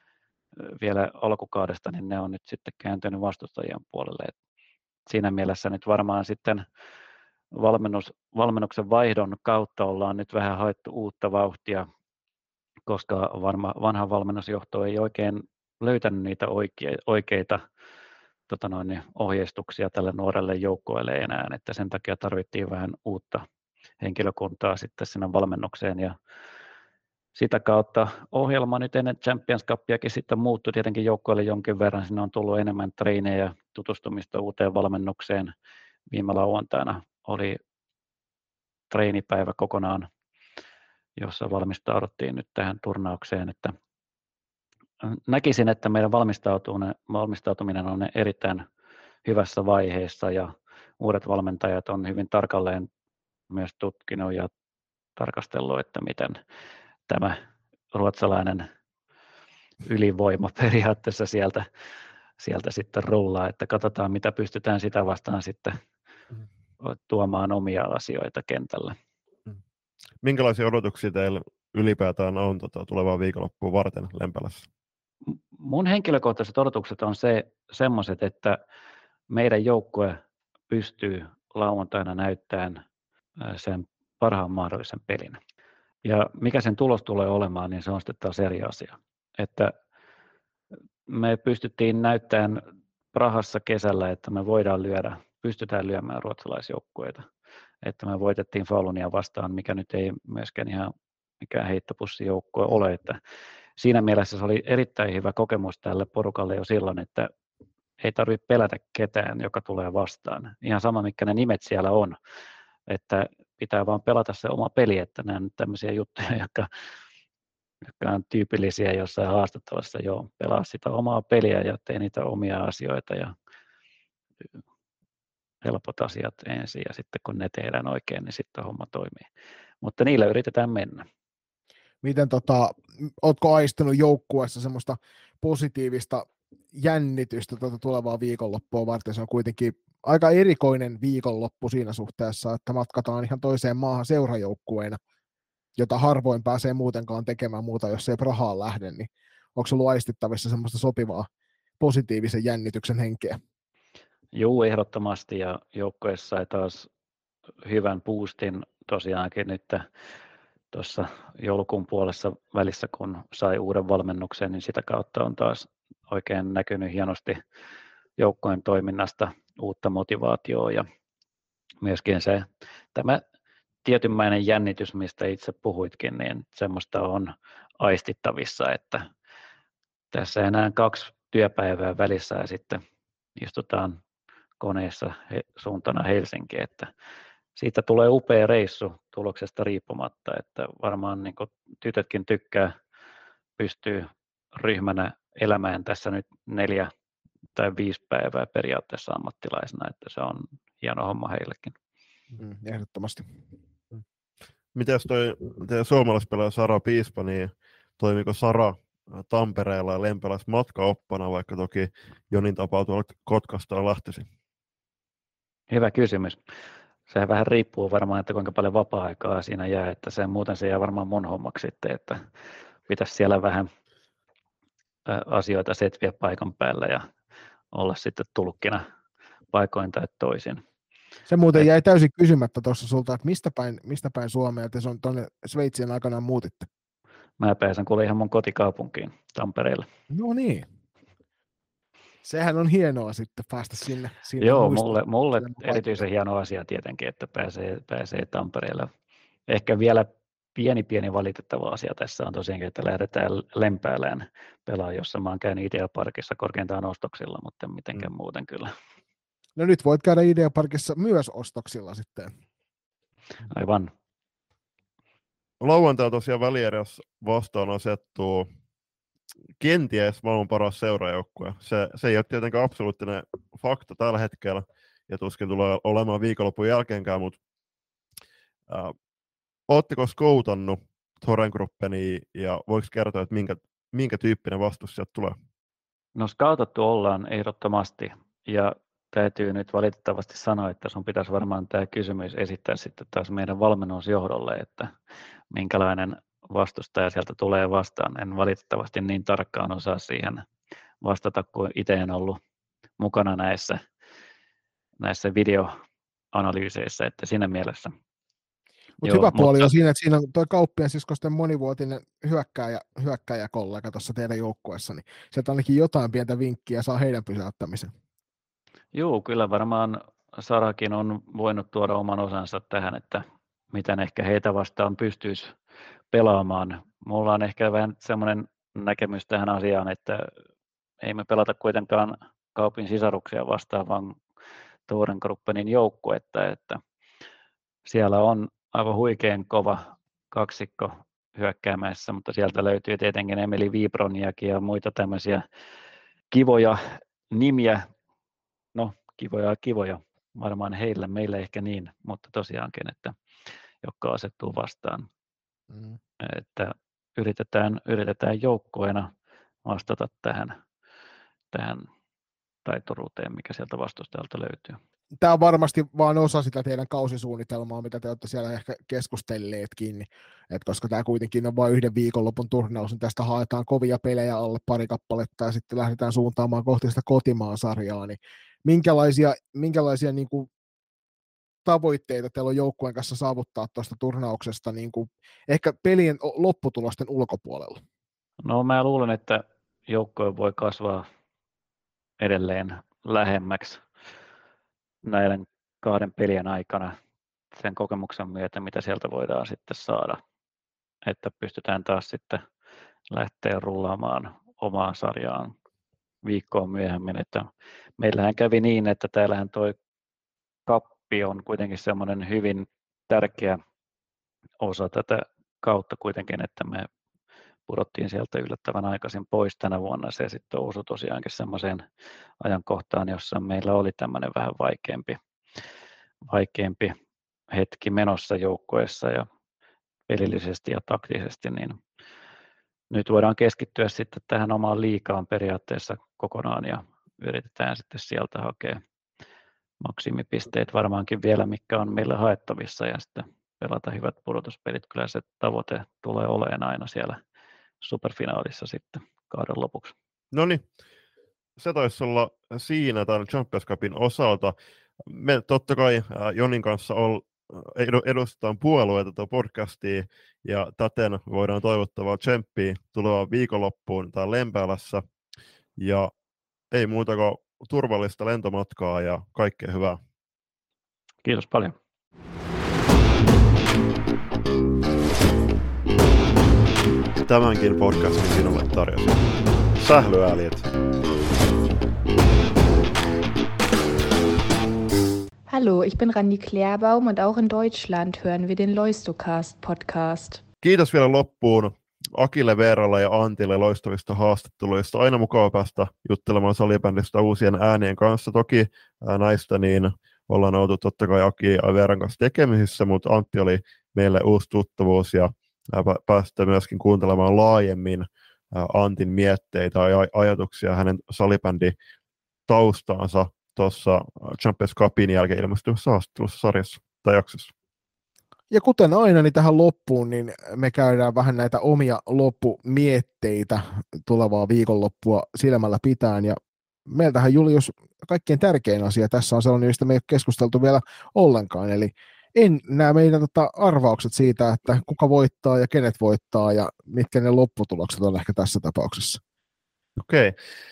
vielä alkukaudesta, niin ne on nyt sitten kääntynyt vastustajien puolelle. Et siinä mielessä nyt varmaan sitten valmennus, valmennuksen vaihdon kautta ollaan nyt vähän haettu uutta vauhtia, koska varma, vanha valmennusjohto ei oikein löytänyt niitä oikea, oikeita tota noin, ohjeistuksia tälle nuorelle joukkueelle enää, että sen takia tarvittiin vähän uutta henkilökuntaa sitten sinne valmennukseen, ja sitä kautta ohjelma nyt ennen Champions Cupiakin sitten muuttui tietenkin joukkueelle jonkin verran, sinne on tullut enemmän treenejä, tutustumista uuteen valmennukseen. Viime lauantaina oli treenipäivä kokonaan, jossa valmistauduttiin nyt tähän turnaukseen, että näkisin, että meidän valmistautuminen on erittäin hyvässä vaiheessa, ja uudet valmentajat on hyvin tarkalleen myös tutkinut ja tarkastellut, että miten tämä ruotsalainen ylivoima periaatteessa sieltä, sieltä sitten rullaa, että katsotaan mitä pystytään sitä vastaan sitten tuomaan omia asioita kentällä. Minkälaisia odotuksia teillä ylipäätään on tota, tulevaa viikonloppua varten Lempäälässä? Mun henkilökohtaiset odotukset on se, semmoiset, että meidän joukkue pystyy lauantaina näyttämään sen parhaan mahdollisen pelin. Ja mikä sen tulos tulee olemaan, niin se on sitten taas eri asia. Että me pystyttiin näyttämään Prahassa kesällä, että me voidaan lyödä, pystytään lyömään ruotsalaisjoukkueita. Että me voitettiin Falunia vastaan, mikä nyt ei myöskään ihan mikään heittopussijoukkue ole. Että siinä mielessä se oli erittäin hyvä kokemus tälle porukalle jo silloin, että ei tarvitse pelätä ketään, joka tulee vastaan. Ihan sama, mitkä ne nimet siellä on. Että pitää vaan pelata se oma peli, että nämä on tämmöisiä juttuja, jotka, jotka on tyypillisiä jossain haastattelussa. Joo, pelaa sitä omaa peliä ja tee niitä omia asioita ja helpot asiat ensin, ja sitten kun ne tehdään oikein, niin sitten homma toimii. Mutta niillä yritetään mennä. Miten tota, ootko aistinut joukkueessa semmoista positiivista jännitystä tuota tulevaa viikonloppua varten? Se on kuitenkin aika erikoinen viikonloppu siinä suhteessa, että matkataan ihan toiseen maahan seurajoukkueena, jota harvoin pääsee muutenkaan tekemään muuta, jos ei Prahaan lähde, niin onko ollut aistittavissa semmoista sopivaa positiivisen jännityksen henkeä? Joo, ehdottomasti, ja joukkueessa sai taas hyvän boostin tosiaankin nyt tuossa joulukuun puolessa välissä, kun sai uuden valmennuksen, niin sitä kautta on taas oikein näkynyt hienosti joukkueen toiminnasta uutta motivaatiota, ja myöskin se tämä tietynmäinen jännitys, mistä itse puhuitkin, niin semmoista on aistittavissa, että tässä enää kaksi työpäivää välissä ja sitten istutaan koneessa he, suuntana Helsinkiin, että siitä tulee upea reissu tuloksesta riippumatta, että varmaan niin kuin tytötkin tykkää, pystyy ryhmänä elämään tässä nyt neljä tai viisi päivää periaatteessa ammattilaisena, että se on hieno homma heillekin. Mm, ehdottomasti. Mites toi teidän suomalaispelaaja Sara Piispa, niin toimiko Sara Tampereella ja Lempälässä matkaoppana, vaikka toki Jonin tapaa tuolla Kotkasta on lähtöisin? Hyvä kysymys. Sehän vähän riippuu varmaan, että kuinka paljon vapaa-aikaa siinä jää, että se muuten se jää varmaan mun hommaksi sitten, että pitäisi siellä vähän asioita setviä paikan päällä ja olla sitten tulkkina paikoin tai toisin. Se muuten jäi täysin kysymättä tuossa sulta, että mistä päin, mistä päin Suomea te on tuonne Sveitsiin aikanaan muutitte? Mä pääsen kuule ihan mun kotikaupunkiin Tampereelle. No niin. Sehän on hienoa sitten päästä sinne. sinne Joo, muistoon. mulle, mulle erityisen hieno asia tietenkin, että pääsee, pääsee Tampereelle. Ehkä vielä pieni pieni valitettava asia tässä on tosiaankin, että lähdetään Lempäälään pelaamaan, jossa mä oon käynyt Ideaparkissa korkeintaan ostoksilla, mutta mitenkään mm. muuten kyllä. No nyt voit käydä Ideaparkissa myös ostoksilla sitten. Aivan. Lauantaina tosiaan välierässä vastaan asettuu kenties maailman paras seurajoukkue. Se, se ei ole tietenkään absoluuttinen fakta tällä hetkellä, ja tuskin tulee olemaan viikonlopun jälkeenkään, mutta äh, ootteko skoutannut Thorengruppenia, ja voiko kertoa, että minkä, minkä tyyppinen vastus sieltä tulee? No skautattu ollaan ehdottomasti, ja täytyy nyt valitettavasti sanoa, että sun pitäisi varmaan tämä kysymys esittää sitten taas meidän valmennusjohdolle, että minkälainen vastustaja sieltä tulee vastaan. En valitettavasti niin tarkkaan osaa siihen vastata, kun itse en ollut mukana näissä, näissä videoanalyyseissä, että siinä mielessä. Mut Joo, hyvä puoli mutta... on siinä, että siinä on tuo Kauppian siskosten monivuotinen hyökkääjä, hyökkääjäkollega tuossa teidän joukkueessa, niin sieltä ainakin jotain pientä vinkkiä saa heidän pysäyttämisen. Joo, kyllä varmaan Sarakin on voinut tuoda oman osansa tähän, että miten ehkä heitä vastaan pystyisi pelaamaan. Mulla on ehkä vähän semmoinen näkemys tähän asiaan, että ei me pelata kuitenkaan Kaupin sisaruksia vastaan, vaan Thorengruppen joukkuetta, että siellä on aivan huikean kova kaksikko hyökkäämässä, mutta sieltä löytyy tietenkin Emeli Viibroniakin ja muita tämmöisiä kivoja nimiä. No, kivoja kivoja. Varmaan heillä, meillä ehkä niin, mutta tosiaankin, että jotka asettuu vastaan. Mm. Että yritetään, yritetään joukkoina vastata tähän, tähän taituruuteen, mikä sieltä vastustajalta löytyy. Tämä on varmasti vain osa sitä teidän kausisuunnitelmaa, mitä te olette siellä ehkä keskustelleetkin, että koska tämä kuitenkin on vain yhden viikonlopun turnaus, niin tästä haetaan kovia pelejä alle pari kappaletta ja sitten lähdetään suuntaamaan kohti sitä kotimaan sarjaa, niin minkälaisia, minkälaisia niin kuin tavoitteita teillä on joukkueen kanssa saavuttaa tuosta turnauksesta niin kuin ehkä pelien lopputulosten ulkopuolella? No mä luulen, että joukkue voi kasvaa edelleen lähemmäksi näiden kahden pelien aikana sen kokemuksen myötä, mitä sieltä voidaan sitten saada, että pystytään taas sitten lähteä rullaamaan omaa sarjaan viikkoa myöhemmin, että meillähän kävi niin, että täällähän toi kappi on kuitenkin semmoinen hyvin tärkeä osa tätä kautta kuitenkin, että me pudottiin sieltä yllättävän aikaisin pois tänä vuonna. Se sitten osui tosiaankin semmoiseen ajankohtaan, jossa meillä oli tämmöinen vähän vaikeampi, vaikeampi hetki menossa joukkueessa ja pelillisesti ja taktisesti, niin nyt voidaan keskittyä sitten tähän omaan liigaan periaatteessa kokonaan ja yritetään sitten sieltä hakea maksimipisteet varmaankin vielä, mikä on meillä haettavissa ja sitten pelata hyvät pudotuspelit. Kyllä se tavoite tulee olemaan aina siellä superfinaalissa sitten kauden lopuksi. No niin, se taisi olla siinä tämän Champions Cupin osalta. Me totta kai Jonin kanssa ol, edustetaan puolueita tätä podcastia ja täten voidaan toivottaa tsemppiä tulevaan viikonloppuun täällä Lempäälässä. Ja ei muuta kuin turvallista lentomatkaa ja kaikkea hyvää. Kiitos paljon. Tämänkin podcastin sinulle tarjosi Sählyääliet. Hallo, ich bin Randi Klärbaum und auch in Deutschland hören wir den Loistocast Podcast. Kiitos vielä loppuun Akille, Veeralle ja Antille loistavista haastatteluista. Aina mukava päästä juttelemaan salibändistä uusien äänien kanssa. Toki ää, näistä niin ollaan oltu totta kai Aki ja Veeran kanssa tekemisissä, mutta Antti oli meille uusi tuttavuus ja ää, päästä myöskin kuuntelemaan laajemmin ää, Antin mietteitä ja ajatuksia hänen salibändi taustaansa tuossa Champions Cupin jälkeen ilmestyvässä haastattelussa sarjassa tai jaksossa. Ja kuten aina, niin tähän loppuun, niin me käydään vähän näitä omia loppumietteitä tulevaa viikonloppua silmällä pitäen. Ja meiltähän, Julius, kaikkein tärkein asia tässä on sellainen, mistä me ei ole keskusteltu vielä ollenkaan. Eli en näe meidän tota arvaukset siitä, että kuka voittaa ja kenet voittaa ja mitkä ne lopputulokset on ehkä tässä tapauksessa. Okei.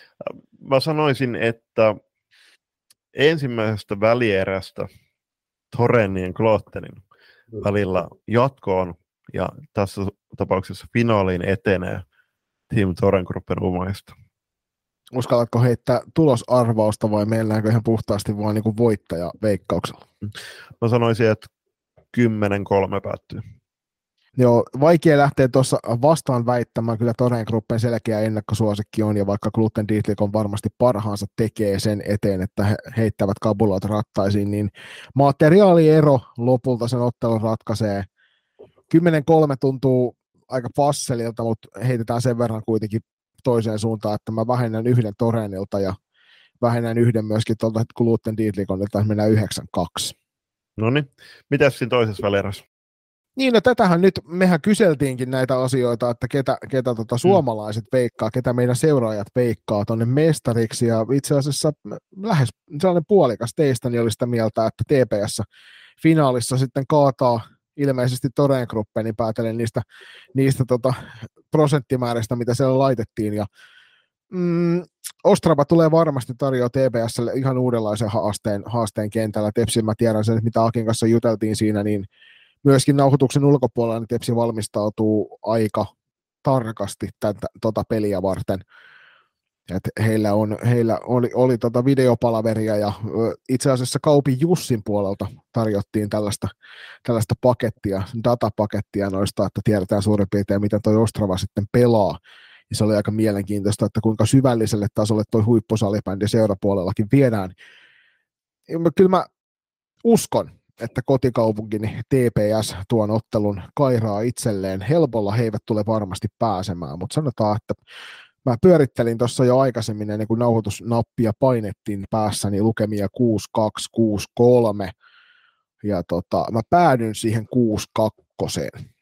Mä sanoisin, että ensimmäisestä välierästä Torenin ja Klottenin välillä jatkoon ja tässä tapauksessa finaaliin etenee Team Thorengruppen umaista. Uskallatko heittää tulosarvausta vai mennäänkö ihan puhtaasti vaan niin kuin voittaja veikkauksella? Mä sanoisin, että kymmenen kolme päättyy. Joo, vaikea lähteä tuossa vastaan väittämään, kyllä Thorengruppen selkeä ennakkosuosikki on, ja vaikka Gluten Dietlik on varmasti parhaansa tekee sen eteen, että he heittävät kabulat rattaisiin, niin materiaaliero lopulta sen ottelun ratkaisee. kymmenen kolme tuntuu aika passelilta, mutta heitetään sen verran kuitenkin toiseen suuntaan, että mä vähennän yhden Thorenilta ja vähennän yhden myöskin tuolta Gluten Dietlikonilta, että mennään yhdeksän kaksi. No niin, mitäs siinä toisessa välierässä? Niin, no tätähän nyt, mehän kyseltiinkin näitä asioita, että ketä, ketä tota suomalaiset veikkaa, ketä meidän seuraajat veikkaa tuonne mestariksi, ja itse asiassa lähes sellainen puolikas teistä niin oli sitä mieltä, että T P S-finaalissa sitten kaataa ilmeisesti Thorengruppen, niin päätellen niistä, niistä tota prosenttimääristä, mitä siellä laitettiin, ja mm, Ostrava tulee varmasti tarjoaa T P S:lle ihan uudenlaisen haasteen, haasteen kentällä. Tepsin mä tiedän sen, mitä Akin kanssa juteltiin siinä, niin myöskin nauhoituksen ulkopuolella niin Tepsi valmistautuu aika tarkasti tätä tota peliä varten. Et heillä on, heillä oli, oli tota videopalaveria ja itse asiassa Kaupin Jussin puolelta tarjottiin tällaista, tällaista pakettia, datapakettia noista, että tiedetään suurin piirtein, miten toi Ostrava sitten pelaa. Ja se oli aika mielenkiintoista, että kuinka syvälliselle tasolle toi huippusalibändi seurapuolellakin viedään. Ja kyllä mä uskon, että kotikaupunkini T P S tuon ottelun kairaa itselleen. Helpolla he eivät tule varmasti pääsemään, mutta sanotaan, että mä pyörittelin tuossa jo aikaisemmin, ennen kuin nauhoitusnappia painettiin päässäni lukemia kuusi kaksi, kuusi kolme, ja tota, mä päädyn siihen kuusi kaksi.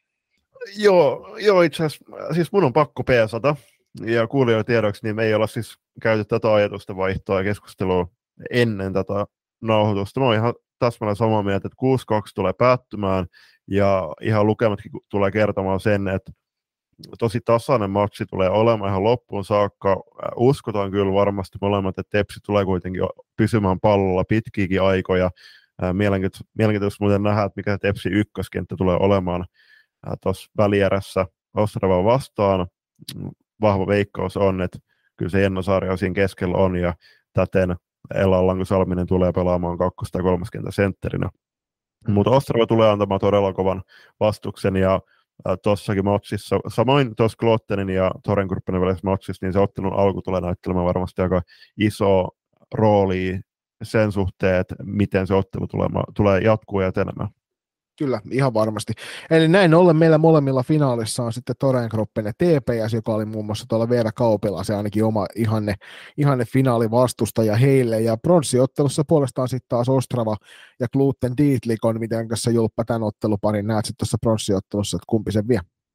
Joo, joo, itse asiassa, siis mun on pakko peesata, ja kuulijoiden tiedoksi, niin me ei olla siis käyty tätä ajatusta vaihtoa ja keskustelua ennen tätä nauhoitusta. Mä oon ihan täsmälleen samaa mieltä, että kuusi kaksi tulee päättymään, ja ihan lukematkin tulee kertomaan sen, että tosi tasainen matsi tulee olemaan ihan loppuun saakka. Uskotaan kyllä varmasti molemmat, että Tepsi tulee kuitenkin pysymään pallolla pitkiäkin aikoja. Mielenkiintoista, mielenkiintoista muuten nähdä, että mikä Tepsi ykköskenttä tulee olemaan tuossa välierässä Ostravaa vastaan. Vahva veikkaus on, että kyllä se Jenno-sarja siinä keskellä on, ja täten Ella Lanko-Salminen tulee pelaamaan kakkos- tai kolmoskenttä sentterinä. Mutta Ostrava tulee antamaan todella kovan vastuksen, ja tuossakin matsissa, samoin tuossa Klottenin ja Thorengruppen välisessä matsissa, niin se ottelun alku tulee näyttelemään varmasti aika iso rooli sen suhteen, että miten se ottelu tulee, tulee jatkuu ja etenemään. Kyllä, ihan varmasti. Eli näin ollen meillä molemmilla finaalissa on sitten Thorengruppen ja T P S, joka oli muun muassa tuolla Veera Kaupila, se ainakin oma ihanne, ihanne finaalivastustaja heille. Ja pronssiottelussa puolestaan sitten taas Ostrava ja Gluten Dietlik on, miten kanssa Julppa tämän otteluparin näet sitten tuossa pronssiottelussa, että kumpi sen vie?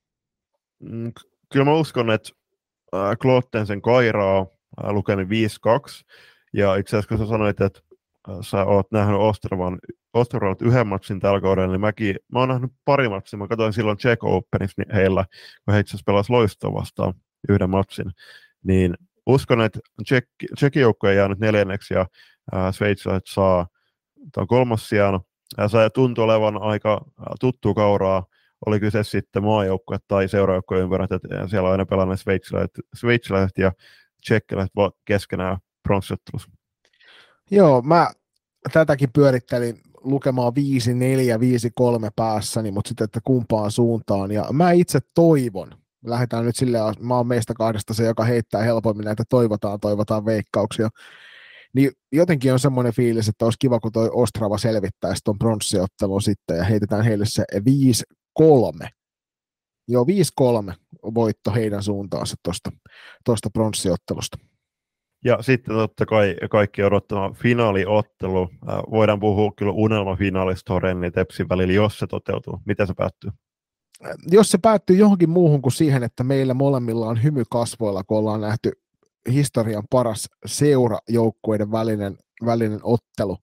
Mm, kyllä mä uskon, että äh, Gluten sen kairaa äh, lukemi viisi kaksi, ja itse asiassa kun sä sanoit, että äh, sä oot nähnyt Ostravan Ostravalta yhden matsin tällä kaudella, niin mäkin, mä oon nähnyt pari matsia, mä katsoin silloin Czech Openissa niin heillä, kun he itse asiassa pelasivat Loistoa vastaan yhden matsin, niin uskon, että Tšekin joukko ei jäänyt neljänneksi, ja äh, sveitsiläiset saa tämän kolmas sijaan, ja se tuntuu olevan aika äh, tuttua kauraa, oli kyse sitten maajoukkue tai seurajoukkojen ympärät, että siellä on aina pelannut sveitsiläiset, sveitsiläiset ja tšekkiläiset keskenään pronssiottelussa. Joo, mä tätäkin pyörittelin lukemaan viisi neljä, viisi kolme päässäni, mutta sitten, että kumpaan suuntaan. Ja mä itse toivon, lähdetään nyt silleen, mä oon meistä kahdesta se, joka heittää helpommin näitä toivotaan, toivotaan veikkauksia. Niin jotenkin on semmoinen fiilis, että olisi kiva, kun toi Ostrava selvittäisi tuon pronssiottelun sitten ja heitetään heille se viisi kolme. Joo, viisi kolme voitto heidän suuntaansa tuosta tuosta pronssiottelusta. Ja sitten totta kai kaikki odottama finaaliottelu. Voidaan puhua kyllä unelmafinaalista Horen ja Tepsin välillä, jos se toteutuu. Miten se päättyy? Jos se päättyy johonkin muuhun kuin siihen, että meillä molemmilla on hymy kasvoilla, kun ollaan nähty historian paras seurajoukkueiden välinen, välinen ottelu.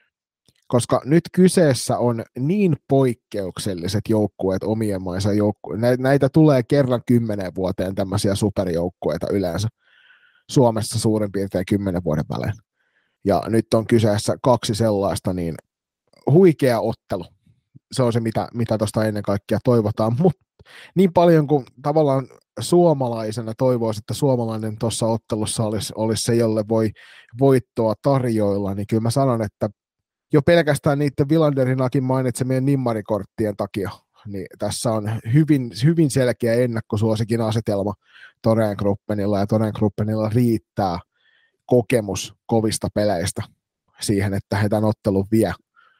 Koska nyt kyseessä on niin poikkeukselliset joukkueet omien maissa joukkueet. Näitä tulee kerran kymmenen vuoteen tämmöisiä superjoukkueita yleensä. Suomessa suurin piirtein kymmenen vuoden välein. Ja nyt on kyseessä kaksi sellaista, niin huikea ottelu. Se on se, mitä, mitä tuosta ennen kaikkea toivotaan. Mutta niin paljon kuin tavallaan suomalaisena toivoisi, että suomalainen tuossa ottelussa olisi, olisi se, jolle voi voittoa tarjoilla, niin kyllä mä sanon, että jo pelkästään niiden Vilanderinakin mainitsemien nimmarikorttien takia, niin tässä on hyvin, hyvin selkeä ennakkosuosikin asetelma Thorengruppen,illa, ja Thorengruppen,illa riittää kokemus kovista peleistä siihen, että he tämän ottelun vie.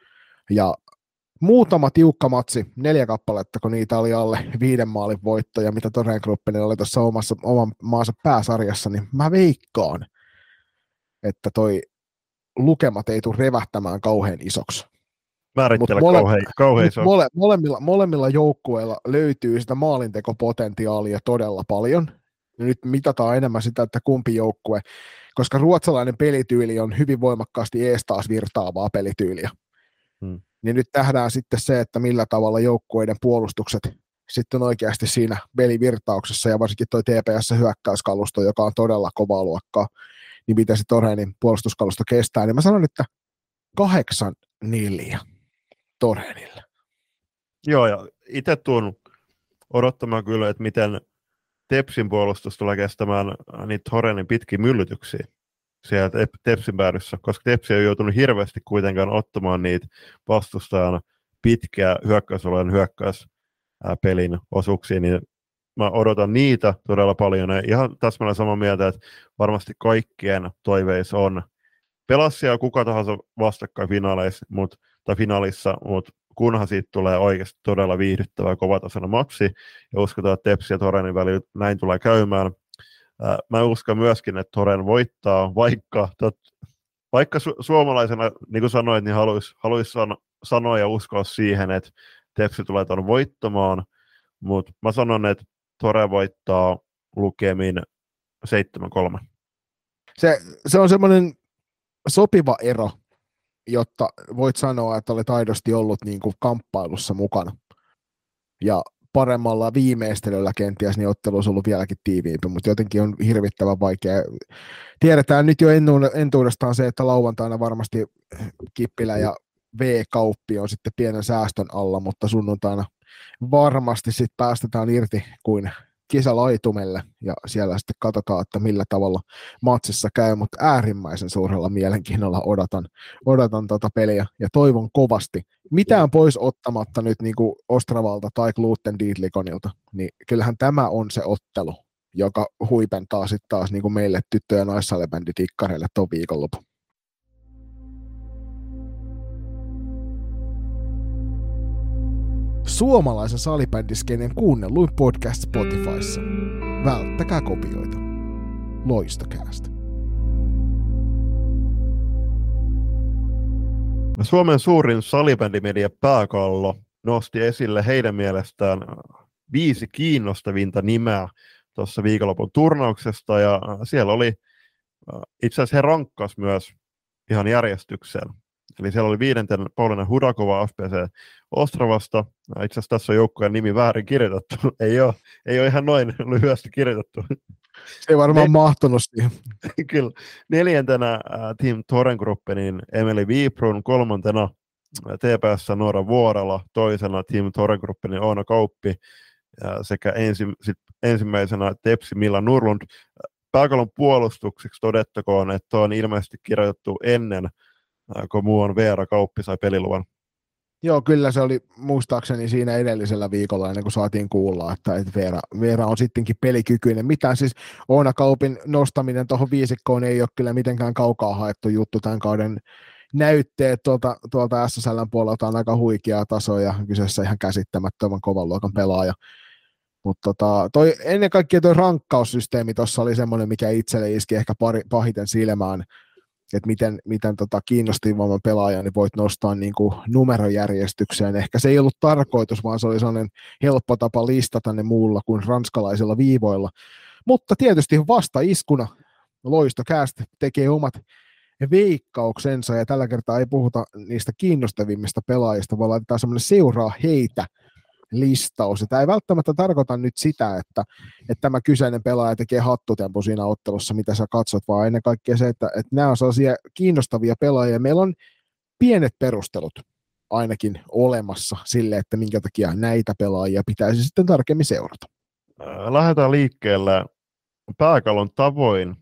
Ja muutama tiukka matsi, neljä kappaletta, kun niitä oli alle viiden maalin voittoja, mitä Thorengruppen,illa oli tuossa omassa, oman maansa pääsarjassa, niin mä veikkaan, että toi lukemat ei tule revähtämään kauhean isoksi. Määrittele mole- kauhean, kauhean iso. Mole, molemmilla, molemmilla joukkueilla löytyy sitä maalintekopotentiaalia todella paljon. Ja nyt mitataan enemmän sitä, että kumpi joukkue, koska ruotsalainen pelityyli on hyvin voimakkaasti ees taas virtaavaa pelityyliä. Hmm. Niin nyt nähdään sitten se, että millä tavalla joukkueiden puolustukset sitten oikeasti siinä pelivirtauksessa, ja varsinkin toi T P S-hyökkäyskalusto, joka on todella kovaa luokkaa, niin miten se Torhenin puolustuskalusto kestää, niin mä sanon, että kahdeksan neljä Torhenille. Joo, ja itse tuun odottamaan kyllä, että miten Tepsin puolustus tulee kestämään niitä Torhenin pitkiä myllytyksiä siellä Tepsin päädyssä, koska Tepsi ei joutunut hirveästi kuitenkaan ottamaan niitä vastustajan pitkiä hyökkäysalueen hyökkäyspelin osuuksia, niin mä odotan niitä todella paljon. Ja ihan täsmälleen samaa mieltä, että varmasti kaikkien toiveissa on pelassia kuka tahansa vastakkain finaaleissa, mut, tai finaalissa, mutta kunhan siitä tulee oikeasti todella viihdyttävä ja kovatasoinen matsi, ja uskotaan, että Tepsi ja Thorenin välillä näin tulee käymään. Mä uskon myöskin, että Thoren voittaa, vaikka, tot, vaikka su- suomalaisena, niin kuin sanoit, niin haluaisi haluais san- sanoa ja uskoa siihen, että Tepsi tulee tuon voittamaan, mutta mä sanon, että Thore voittaa lukemin seitsemän kolme. Se, se on semmoinen sopiva ero, jotta voit sanoa, että olet aidosti ollut niin kuin kamppailussa mukana. Ja paremmalla viimeistelyllä kenties niin ottelu on ollut vieläkin tiiviimpi, mutta jotenkin on hirvittävän vaikea. Tiedetään nyt jo entuudestaan se, että lauantaina varmasti Kippilä ja V-kauppi on sitten pienen säästön alla, mutta sunnuntaina varmasti sitten päästetään irti kuin kisälaitumelle, ja siellä sitten katsotaan, että millä tavalla matsissa käy, mutta äärimmäisen suurella mielenkiinnolla odotan, odotan tota peliä, ja toivon kovasti. Mitään pois ottamatta nyt niin kuin Ostravalta tai Gluten Dietlikonilta, niin kyllähän tämä on se ottelu, joka huipentaa sitten taas niin kuin meille tyttö- ja naissalibändi-tikkareille tuon viikonlopun. Suomalaisen salibändiskeinen kuunnelluin podcast Spotifyssa. Välttäkää kopioita. Loistokäästä. Suomen suurin salibändimedia Pääkallo nosti esille heidän mielestään viisi kiinnostavinta nimeä tuossa viikonlopun turnauksesta, ja siellä oli, itse asiassa he rankkas myös ihan järjestykseen. Eli siellä oli viidenten Paulina Hudakova F P C Ostravasta. Itse asiassa tässä on joukkueen nimi väärin kirjoitettu. Ei ole, ei ole ihan noin lyhyesti kirjoitettu. Se ei varmaan ne- mahtunut siihen. Kyllä. Neljäntenä äh, Team Thorengruppen Emeli Viiprun, kolmantena äh, T P S Noora Vuorala, toisena Team Thorengruppen Oona Kauppi äh, sekä ensi, sit ensimmäisenä Tepsi Milla Nurlund. Pääkallon puolustukseksi todettakoon, että on ilmeisesti kirjoitettu ennen kun muu on Veera Kauppi sai peliluvan. Joo, kyllä se oli muistaakseni siinä edellisellä viikolla, ennen kuin saatiin kuulla, että, että Veera, Veera on sittenkin pelikykyinen. Mitään siis Oona Kaupin nostaminen tuohon viisikkoon ei ole kyllä mitenkään kaukaa haettu juttu tämän kauden. Näytteet tuolta, tuolta S S L:n puolelta on aika huikeaa tasoa ja kyseessä ihan käsittämättömän kovan luokan pelaaja. Mutta tota, toi, ennen kaikkea tuo rankkaussysteemi tuossa oli semmoinen, mikä itselle iski ehkä pari, pahiten silmään, että miten, miten tota kiinnostavamman pelaajan niin voit nostaa niin kuin numerojärjestykseen. Ehkä se ei ollut tarkoitus, vaan se oli sellainen helppo tapa listata ne muulla kuin ranskalaisilla viivoilla. Mutta tietysti vasta iskuna Loistocast tekee omat veikkauksensa, ja tällä kertaa ei puhuta niistä kiinnostavimmista pelaajista, vaan laitetaan semmoinen seuraa heitä listaus. Tämä ei välttämättä tarkoita nyt sitä, että, että tämä kyseinen pelaaja tekee hattutempu siinä ottelussa, mitä sä katsot, vaan ennen kaikkea se, että, että nämä on sellaisia kiinnostavia pelaajia. Meillä on pienet perustelut ainakin olemassa sille, että minkä takia näitä pelaajia pitäisi sitten tarkemmin seurata. Lähdetään liikkeelle pääkallon tavoin,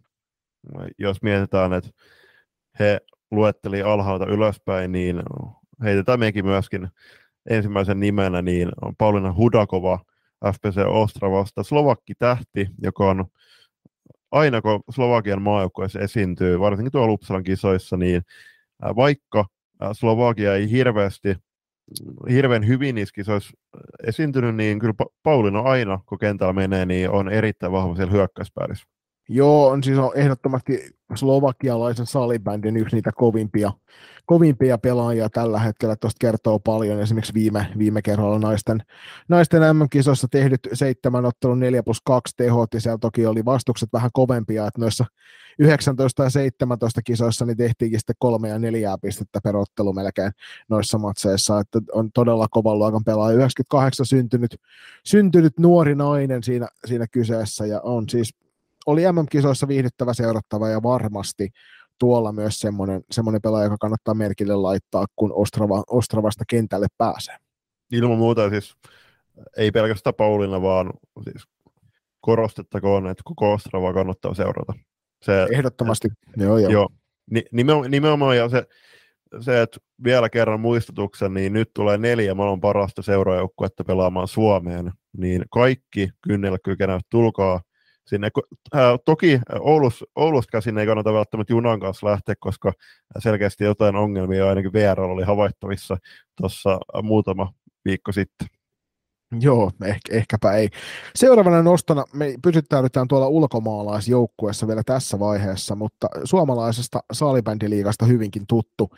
jos mietitään, että he luetteli alhaalta ylöspäin, niin heitetään mekin myöskin ensimmäisen nimenä niin on Paulina Hudakova F P C Ostravasta, Slovakki-tähti, joka on aina kun Slovakian maajoukkueessa esiintyy, varsinkin tuolla Uppsalan kisoissa, niin vaikka Slovakia ei hirveästi, hirveän hyvin niissä kisoissa esiintynyt, niin kyllä Paulina aina, kun kentällä menee, niin on erittäin vahva siellä hyökkäyspäädyssä. Joo, on siis on ehdottomasti slovakialaisen salibändin yksi niitä kovimpia, kovimpia pelaajia tällä hetkellä. Tuosta kertoo paljon. Esimerkiksi viime, viime kerralla naisten, naisten M M-kisoissa tehdyt seitsemän ottelun neljä plus kaksi tehot, ja siellä toki oli vastukset vähän kovempia, että noissa yhdeksäntoista ja seitsemäntoista kisoissa niin tehtiinkin sitten kolme ja neljää pistettä per ottelu melkein noissa matseissa, että on todella kovan luokan pelaaja. yhdeksänkymmentäkahdeksan syntynyt, syntynyt nuori nainen siinä, siinä kyseessä, ja on siis oli M M-kisoissa viihdyttävä, seurattava ja varmasti tuolla myös semmoinen, semmoinen pelaaja, joka kannattaa merkille laittaa, kun Ostrava, Ostravasta kentälle pääsee. Ilman muuta siis ei pelkästään Paulina, vaan siis korostettakoon, että koko Ostravaa kannattaa seurata. Se, Ehdottomasti, et, joo joo. joo nimenomaan, nimenomaan ja se, se, että vielä kerran muistutuksen, niin nyt tulee neljä maailman parasta seuraajoukkuetta pelaamaan Suomeen, niin kaikki kynnellä kykenevät, tulkaa sinne. Ää, toki Oulus, Oulusta käsin ei kannata välttämättä junan kanssa lähteä, koska selkeästi jotain ongelmia ainakin V R oli havaittavissa tuossa muutama viikko sitten. Joo, ehkä, ehkäpä ei. Seuraavana nostona me pysyttäydytään tuolla ulkomaalaisjoukkueessa vielä tässä vaiheessa, mutta suomalaisesta salibändiliigasta hyvinkin tuttu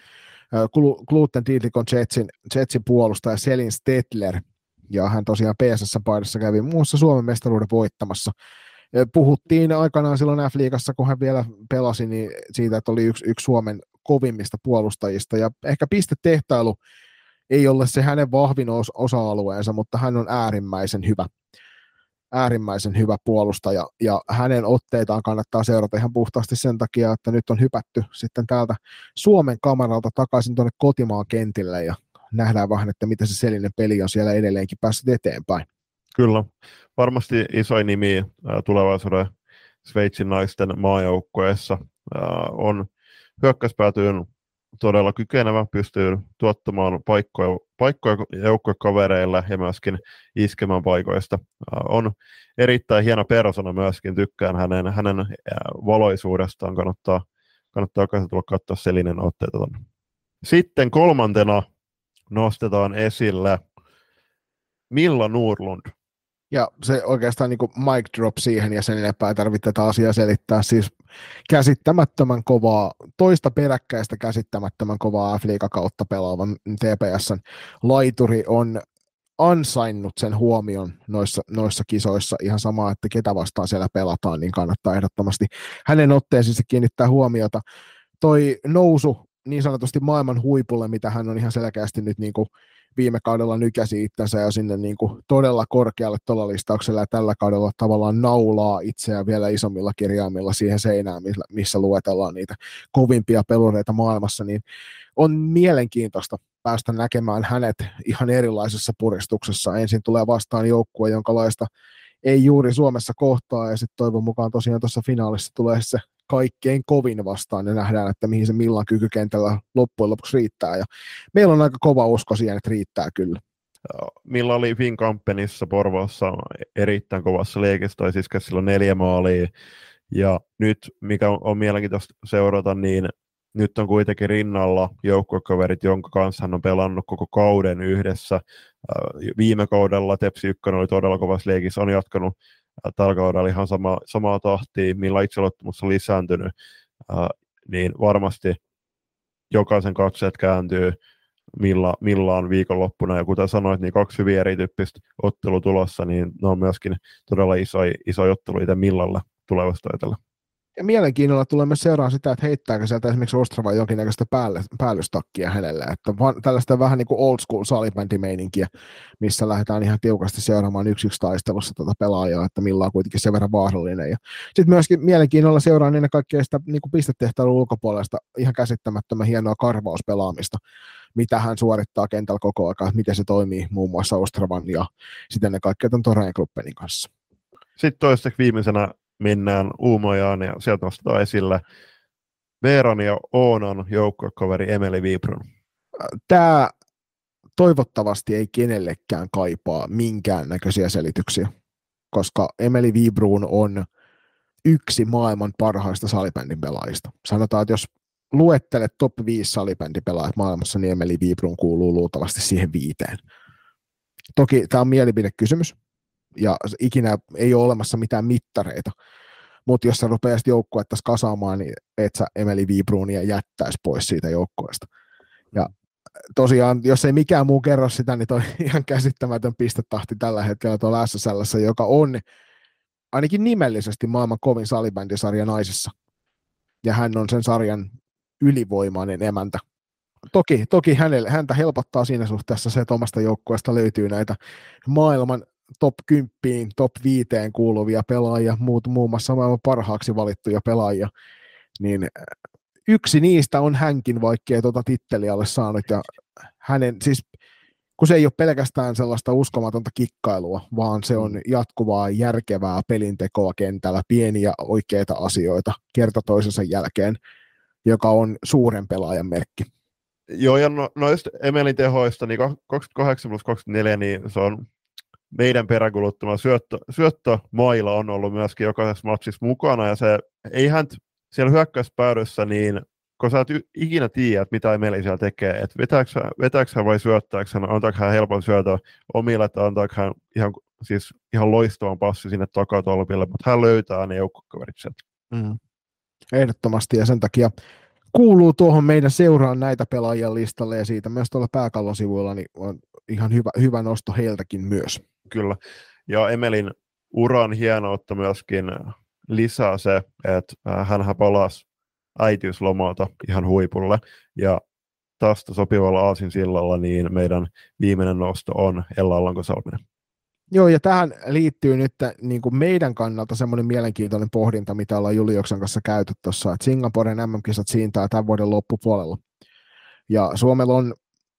Gluten Tiitikon Jetsin, Jetsin puolustaja Selin Stettler, ja hän tosiaan P S S-paidassa kävi muun muassa Suomen mestaruuden voittamassa. Puhuttiin aikanaan silloin F-liigassa, kun hän vielä pelasi, niin siitä, että oli yksi, yksi Suomen kovimmista puolustajista, ja ehkä pistetehtailu ei ole se hänen vahvin osa-alueensa, mutta hän on äärimmäisen hyvä, äärimmäisen hyvä puolustaja, ja hänen otteitaan kannattaa seurata ihan puhtaasti sen takia, että nyt on hypätty sitten täältä Suomen kamaralta takaisin tuonne kotimaan kentille, ja nähdään vähän, että miten se Selinen peli on siellä edelleenkin päässyt eteenpäin. Kyllä, varmasti isoin nimi tulevaisuuden Sveitsin naisten maajoukkueessa on hyökkäyspäätyyn todella kykenevä, pystyy tuottamaan paikkoja, paikkoja joukkuekavereille ja myöskin iskemään paikoista. On erittäin hieno persona myöskin, tykkään hänen, hänen valoisuudestaan, kannattaa, kannattaa tulla katsoa Selinen otteita tonne. Sitten kolmantena nostetaan esille Milla Nordlund. Ja se oikeastaan niin kuin mic drop siihen, ja sen enempää ei tarvitse tätä asiaa selittää. Siis käsittämättömän kovaa, toista peräkkäistä käsittämättömän kovaa F-liiga kautta pelaavan T P S:n laituri on ansainnut sen huomion noissa, noissa kisoissa. Ihan sama, että ketä vastaan siellä pelataan, niin kannattaa ehdottomasti hänen otteisiinsa kiinnittää huomiota. Toi nousu niin sanotusti maailman huipulle, mitä hän on ihan selkeästi nyt niin kuin viime kaudella nykäsi itsensä ja sinne niin kuin todella korkealle tuolla listauksella, ja tällä kaudella tavallaan naulaa itseään vielä isommilla kirjaimilla siihen seinään, missä luetellaan niitä kovimpia pelureita maailmassa, niin on mielenkiintoista päästä näkemään hänet ihan erilaisessa puristuksessa. Ensin tulee vastaan joukkue, jonkalaista ei juuri Suomessa kohtaa, ja sitten toivon mukaan tosiaan tuossa finaalissa tulee se kaikkein kovin vastaan ja nähdään, että mihin se Millan kykykentällä loppujen lopuksi riittää. Ja meillä on aika kova usko siihen, että riittää kyllä. Milla oli Finkampenissa Porvoossa erittäin kovassa liekessä, tai siis silloin neljä maalia. Ja nyt, mikä on mielenkiintoista seurata, niin nyt on kuitenkin rinnalla joukkuekaverit, jonka kanssa hän on pelannut koko kauden yhdessä. Viime kaudella Tepsi ykkönen oli todella kovassa liekissä, on jatkanut tällä kaudella ihan sama, samaa tahtia, millä itseluottamus on lisääntynyt, niin varmasti jokaisen katseet kääntyy milla, millaan viikonloppuna, ja kuten sanoit, niin kaksi hyvin erityyppistä ottelua tulossa, niin ne on myöskin todella isoja iso ottelu itse Millalle tulevasta ajatella. Ja mielenkiinnolla tulemme seuraamaan sitä, että heittääkö sieltä esimerkiksi Ostrava jonkinnäköistä päälle, päällystakkia hänelle, että van, tällaista vähän niin kuin old school salibändimeininkiä, missä lähdetään ihan tiukasti seuraamaan yksi yksi taistelussa tätä pelaajaa, että Milla on kuitenkin sen verran vaarallinen. Ja sitten myöskin mielenkiinnolla seuraan ennen kaikkea sitä niin kuin pistetehtailun ulkopuolesta ihan käsittämättömän hienoa karvauspelaamista, mitä hän suorittaa kentällä koko ajan, miten se toimii muun muassa Ostravan ja sitten ennen kaikkea tämän Toreen Gruppenin kanssa. Sitten toiseksi viimeisenä mennään Uumojaan ja sieltä nostetaan esille Veeran ja Oonan joukkuekaveri Emeli Wibrun. Tämä toivottavasti ei kenellekään kaipaa minkäännäköisiä selityksiä, koska Emeli Wibrun on yksi maailman parhaista salibändin pelaajista. Sanotaan, että jos luettelet top viisi salibändipelaajat maailmassa, niin Emeli Wibrun kuuluu luultavasti siihen viiteen. Toki tämä on mielipidekysymys, ja ikinä ei ole olemassa mitään mittareita, mutta jos sä rupeaisit joukkuetta kasaamaan, niin et sä Emeli Wibrunia jättäisi pois siitä joukkueesta. Ja tosiaan, jos ei mikään muu kerro sitä, niin toi ihan käsittämätön pistetahti tällä hetkellä tuolla S S L:ssä, joka on ainakin nimellisesti maailman kovin salibändisarja naisissa. Ja hän on sen sarjan ylivoimainen emäntä. Toki, toki hänelle, häntä helpottaa siinä suhteessa se, että omasta joukkueesta löytyy näitä maailman top kymmenen, top viiteen kuuluvia pelaajia, muut, muun muassa maailman parhaaksi valittuja pelaajia, niin yksi niistä on hänkin, vaikka ei tuota titteliä ole saanut, ja hänen, siis kun se ei ole pelkästään sellaista uskomatonta kikkailua, vaan se on jatkuvaa, järkevää pelintekoa kentällä, pieniä oikeita asioita kerta toisensa jälkeen, joka on suuren pelaajan merkki. Joo, ja no, noista Emelin tehoista, niin kaksikymmentäkahdeksan plus kaksikymmentäneljä, niin se on meidän peräkuluttama syöttö, syöttömaila on ollut myöskin jokaisessa matsissa mukana, ja se ei hän siellä hyökkäyspäädyssä, niin kun sä et ikinä tiedä, että mitä Emeli siellä tekee, että vetääkö, vetääkö hän vai syöttääkö hän, antaako hän helpon syötön omille, että antaako hän ihan, siis ihan loistavan passi sinne takatolpille, mutta hän löytää ne joukkokaverit sieltä. Mm. Ehdottomasti, ja sen takia kuuluu tuohon meidän seuraan näitä pelaajia listalle, ja siitä myös tuolla pääkallon sivuilla niin on ihan hyvä, hyvä nosto heiltäkin myös. Kyllä, ja Emelin uran hienoutta myöskin lisää se, että hänhän palasi äitiyslomalta ihan huipulle, ja tästä sopivalla aasinsillalla niin meidän viimeinen nosto on Ella Alanko-Salminen. Joo, ja tähän liittyy nyt niin kuin meidän kannalta semmoinen mielenkiintoinen pohdinta, mitä ollaan Julioksen kanssa käyty tuossa, että Singaporen M M-kisat siintää tämän vuoden loppupuolella. Ja Suomella on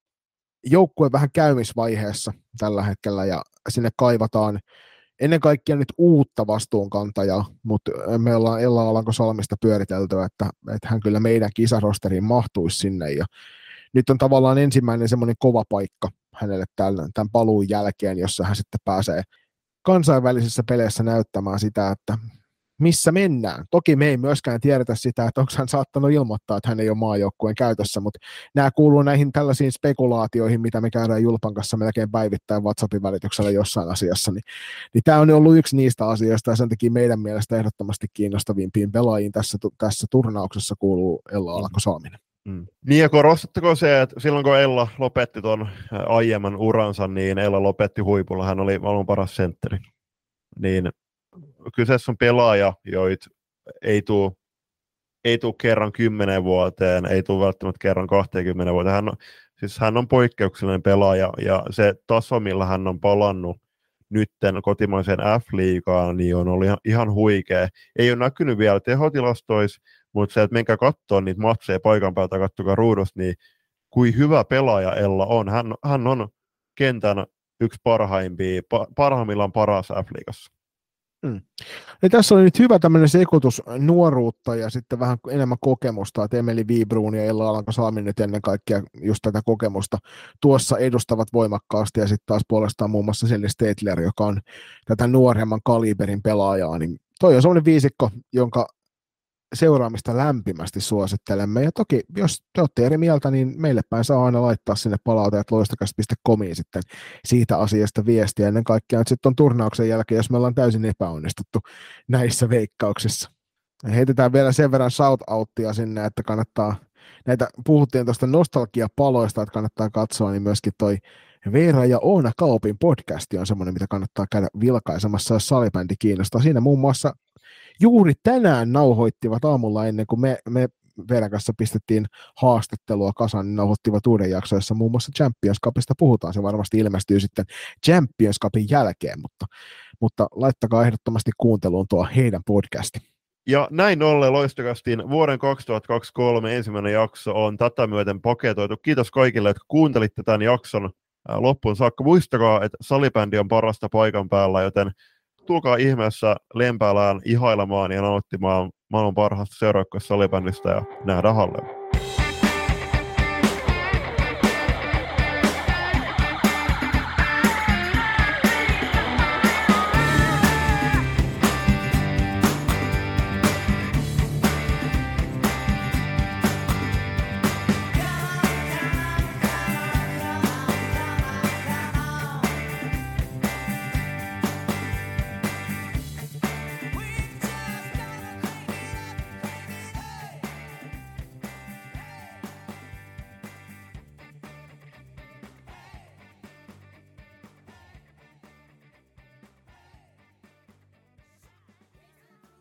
joukkue vähän käymisvaiheessa tällä hetkellä, ja sinne kaivataan ennen kaikkea nyt uutta vastuunkantajaa, mutta me ollaan Ella Alanko-Salmista pyöritelty, että, että hän kyllä meidän kisarosteriin mahtuisi sinne, ja nyt on tavallaan ensimmäinen semmoinen kova paikka hänelle tämän, tämän paluun jälkeen, jossa hän sitten pääsee kansainvälisissä peleissä näyttämään sitä, että missä mennään. Toki me ei myöskään tiedetä sitä, että onko hän saattanut ilmoittaa, että hän ei ole maajoukkueen käytössä, mutta nämä kuuluu näihin tällaisiin spekulaatioihin, mitä me käydään Julpan kanssa melkein päivittäin WhatsAppin välityksellä jossain asiassa. Niin, niin tämä on ollut yksi niistä asioista, ja sen takia meidän mielestä ehdottomasti kiinnostavimpiin pelaajiin tässä, tässä turnauksessa kuuluu Ella Alanko-Salminen. Mm. Niin, ja korostatteko se, että silloin kun Ella lopetti tuon aiemman uransa, niin Ella lopetti huipulla, hän oli maailman paras sentteri. Niin kyseessä on pelaaja, joita ei tule ei tule kerran kymmenen vuoteen, ei tule välttämättä kerran kaksikymmentä vuoteen. Hän on, siis hän on poikkeuksellinen pelaaja, ja se taso, millä hän on palannut nytten kotimaiseen F-liigaan, niin on ollut ihan, ihan huikea. Ei ole näkynyt vielä tehotilastoissa, mutta se, että menkää katsoa niitä matseja paikan päältä, katsokaa ruudusta, niin kuin hyvä pelaaja Ella on. Hän, hän on kentän yksi parhaimpia, parhaimmillaan paras F-liigassa. Hmm. Ja tässä oli nyt hyvä tämmöinen sekoitus nuoruutta ja sitten vähän enemmän kokemusta, että Emeli Wiibruun ja Ella Alanko-Salmi nyt ennen kaikkea just tätä kokemusta tuossa edustavat voimakkaasti ja sitten taas puolestaan muun muassa Selli Steitler, joka on tätä nuoremman kaliberin pelaajaa, niin toi on semmoinen viisikko, jonka seuraamista lämpimästi suosittelemme. Ja toki, jos te olette eri mieltä, niin meille päin saa aina laittaa sinne palautajat loistokäst piste comiin sitten siitä asiasta viestiä. Ennen kaikkea nyt sitten on turnauksen jälkeen, jos me ollaan täysin epäonnistuttu näissä veikkauksissa. Ja heitetään vielä sen verran shout-outtia sinne, että kannattaa, näitä puhuttiin tuosta nostalgiapaloista, että kannattaa katsoa, niin myöskin toi Veera ja Oona Kaupin podcasti on semmoinen, mitä kannattaa käydä vilkaisemassa, jos salibändi kiinnostaa. Siinä muun muassa juuri tänään nauhoittivat aamulla ennen kuin me, me Veeran kanssa pistettiin haastattelua kasaan, niin nauhoittivat uuden jakson, jossa muun muassa Champions Cupista puhutaan. Se varmasti ilmestyy sitten Champions Cupin jälkeen, mutta, mutta laittakaa ehdottomasti kuunteluun tuo heidän podcasti. Ja näin ollen Loistokastin vuoden kaksituhattakaksikymmentäkolme ensimmäinen jakso on tätä myöten paketoitu. Kiitos kaikille, jotka kuuntelitte tämän jakson loppuun saakka. Muistakaa, että salibändi on parasta paikan päällä, joten tulkaa ihmeessä Lempäälään ihailemaan ja nauttimaan maailman parhaasta seuraavaksi salibändistä ja nähdään Hallella.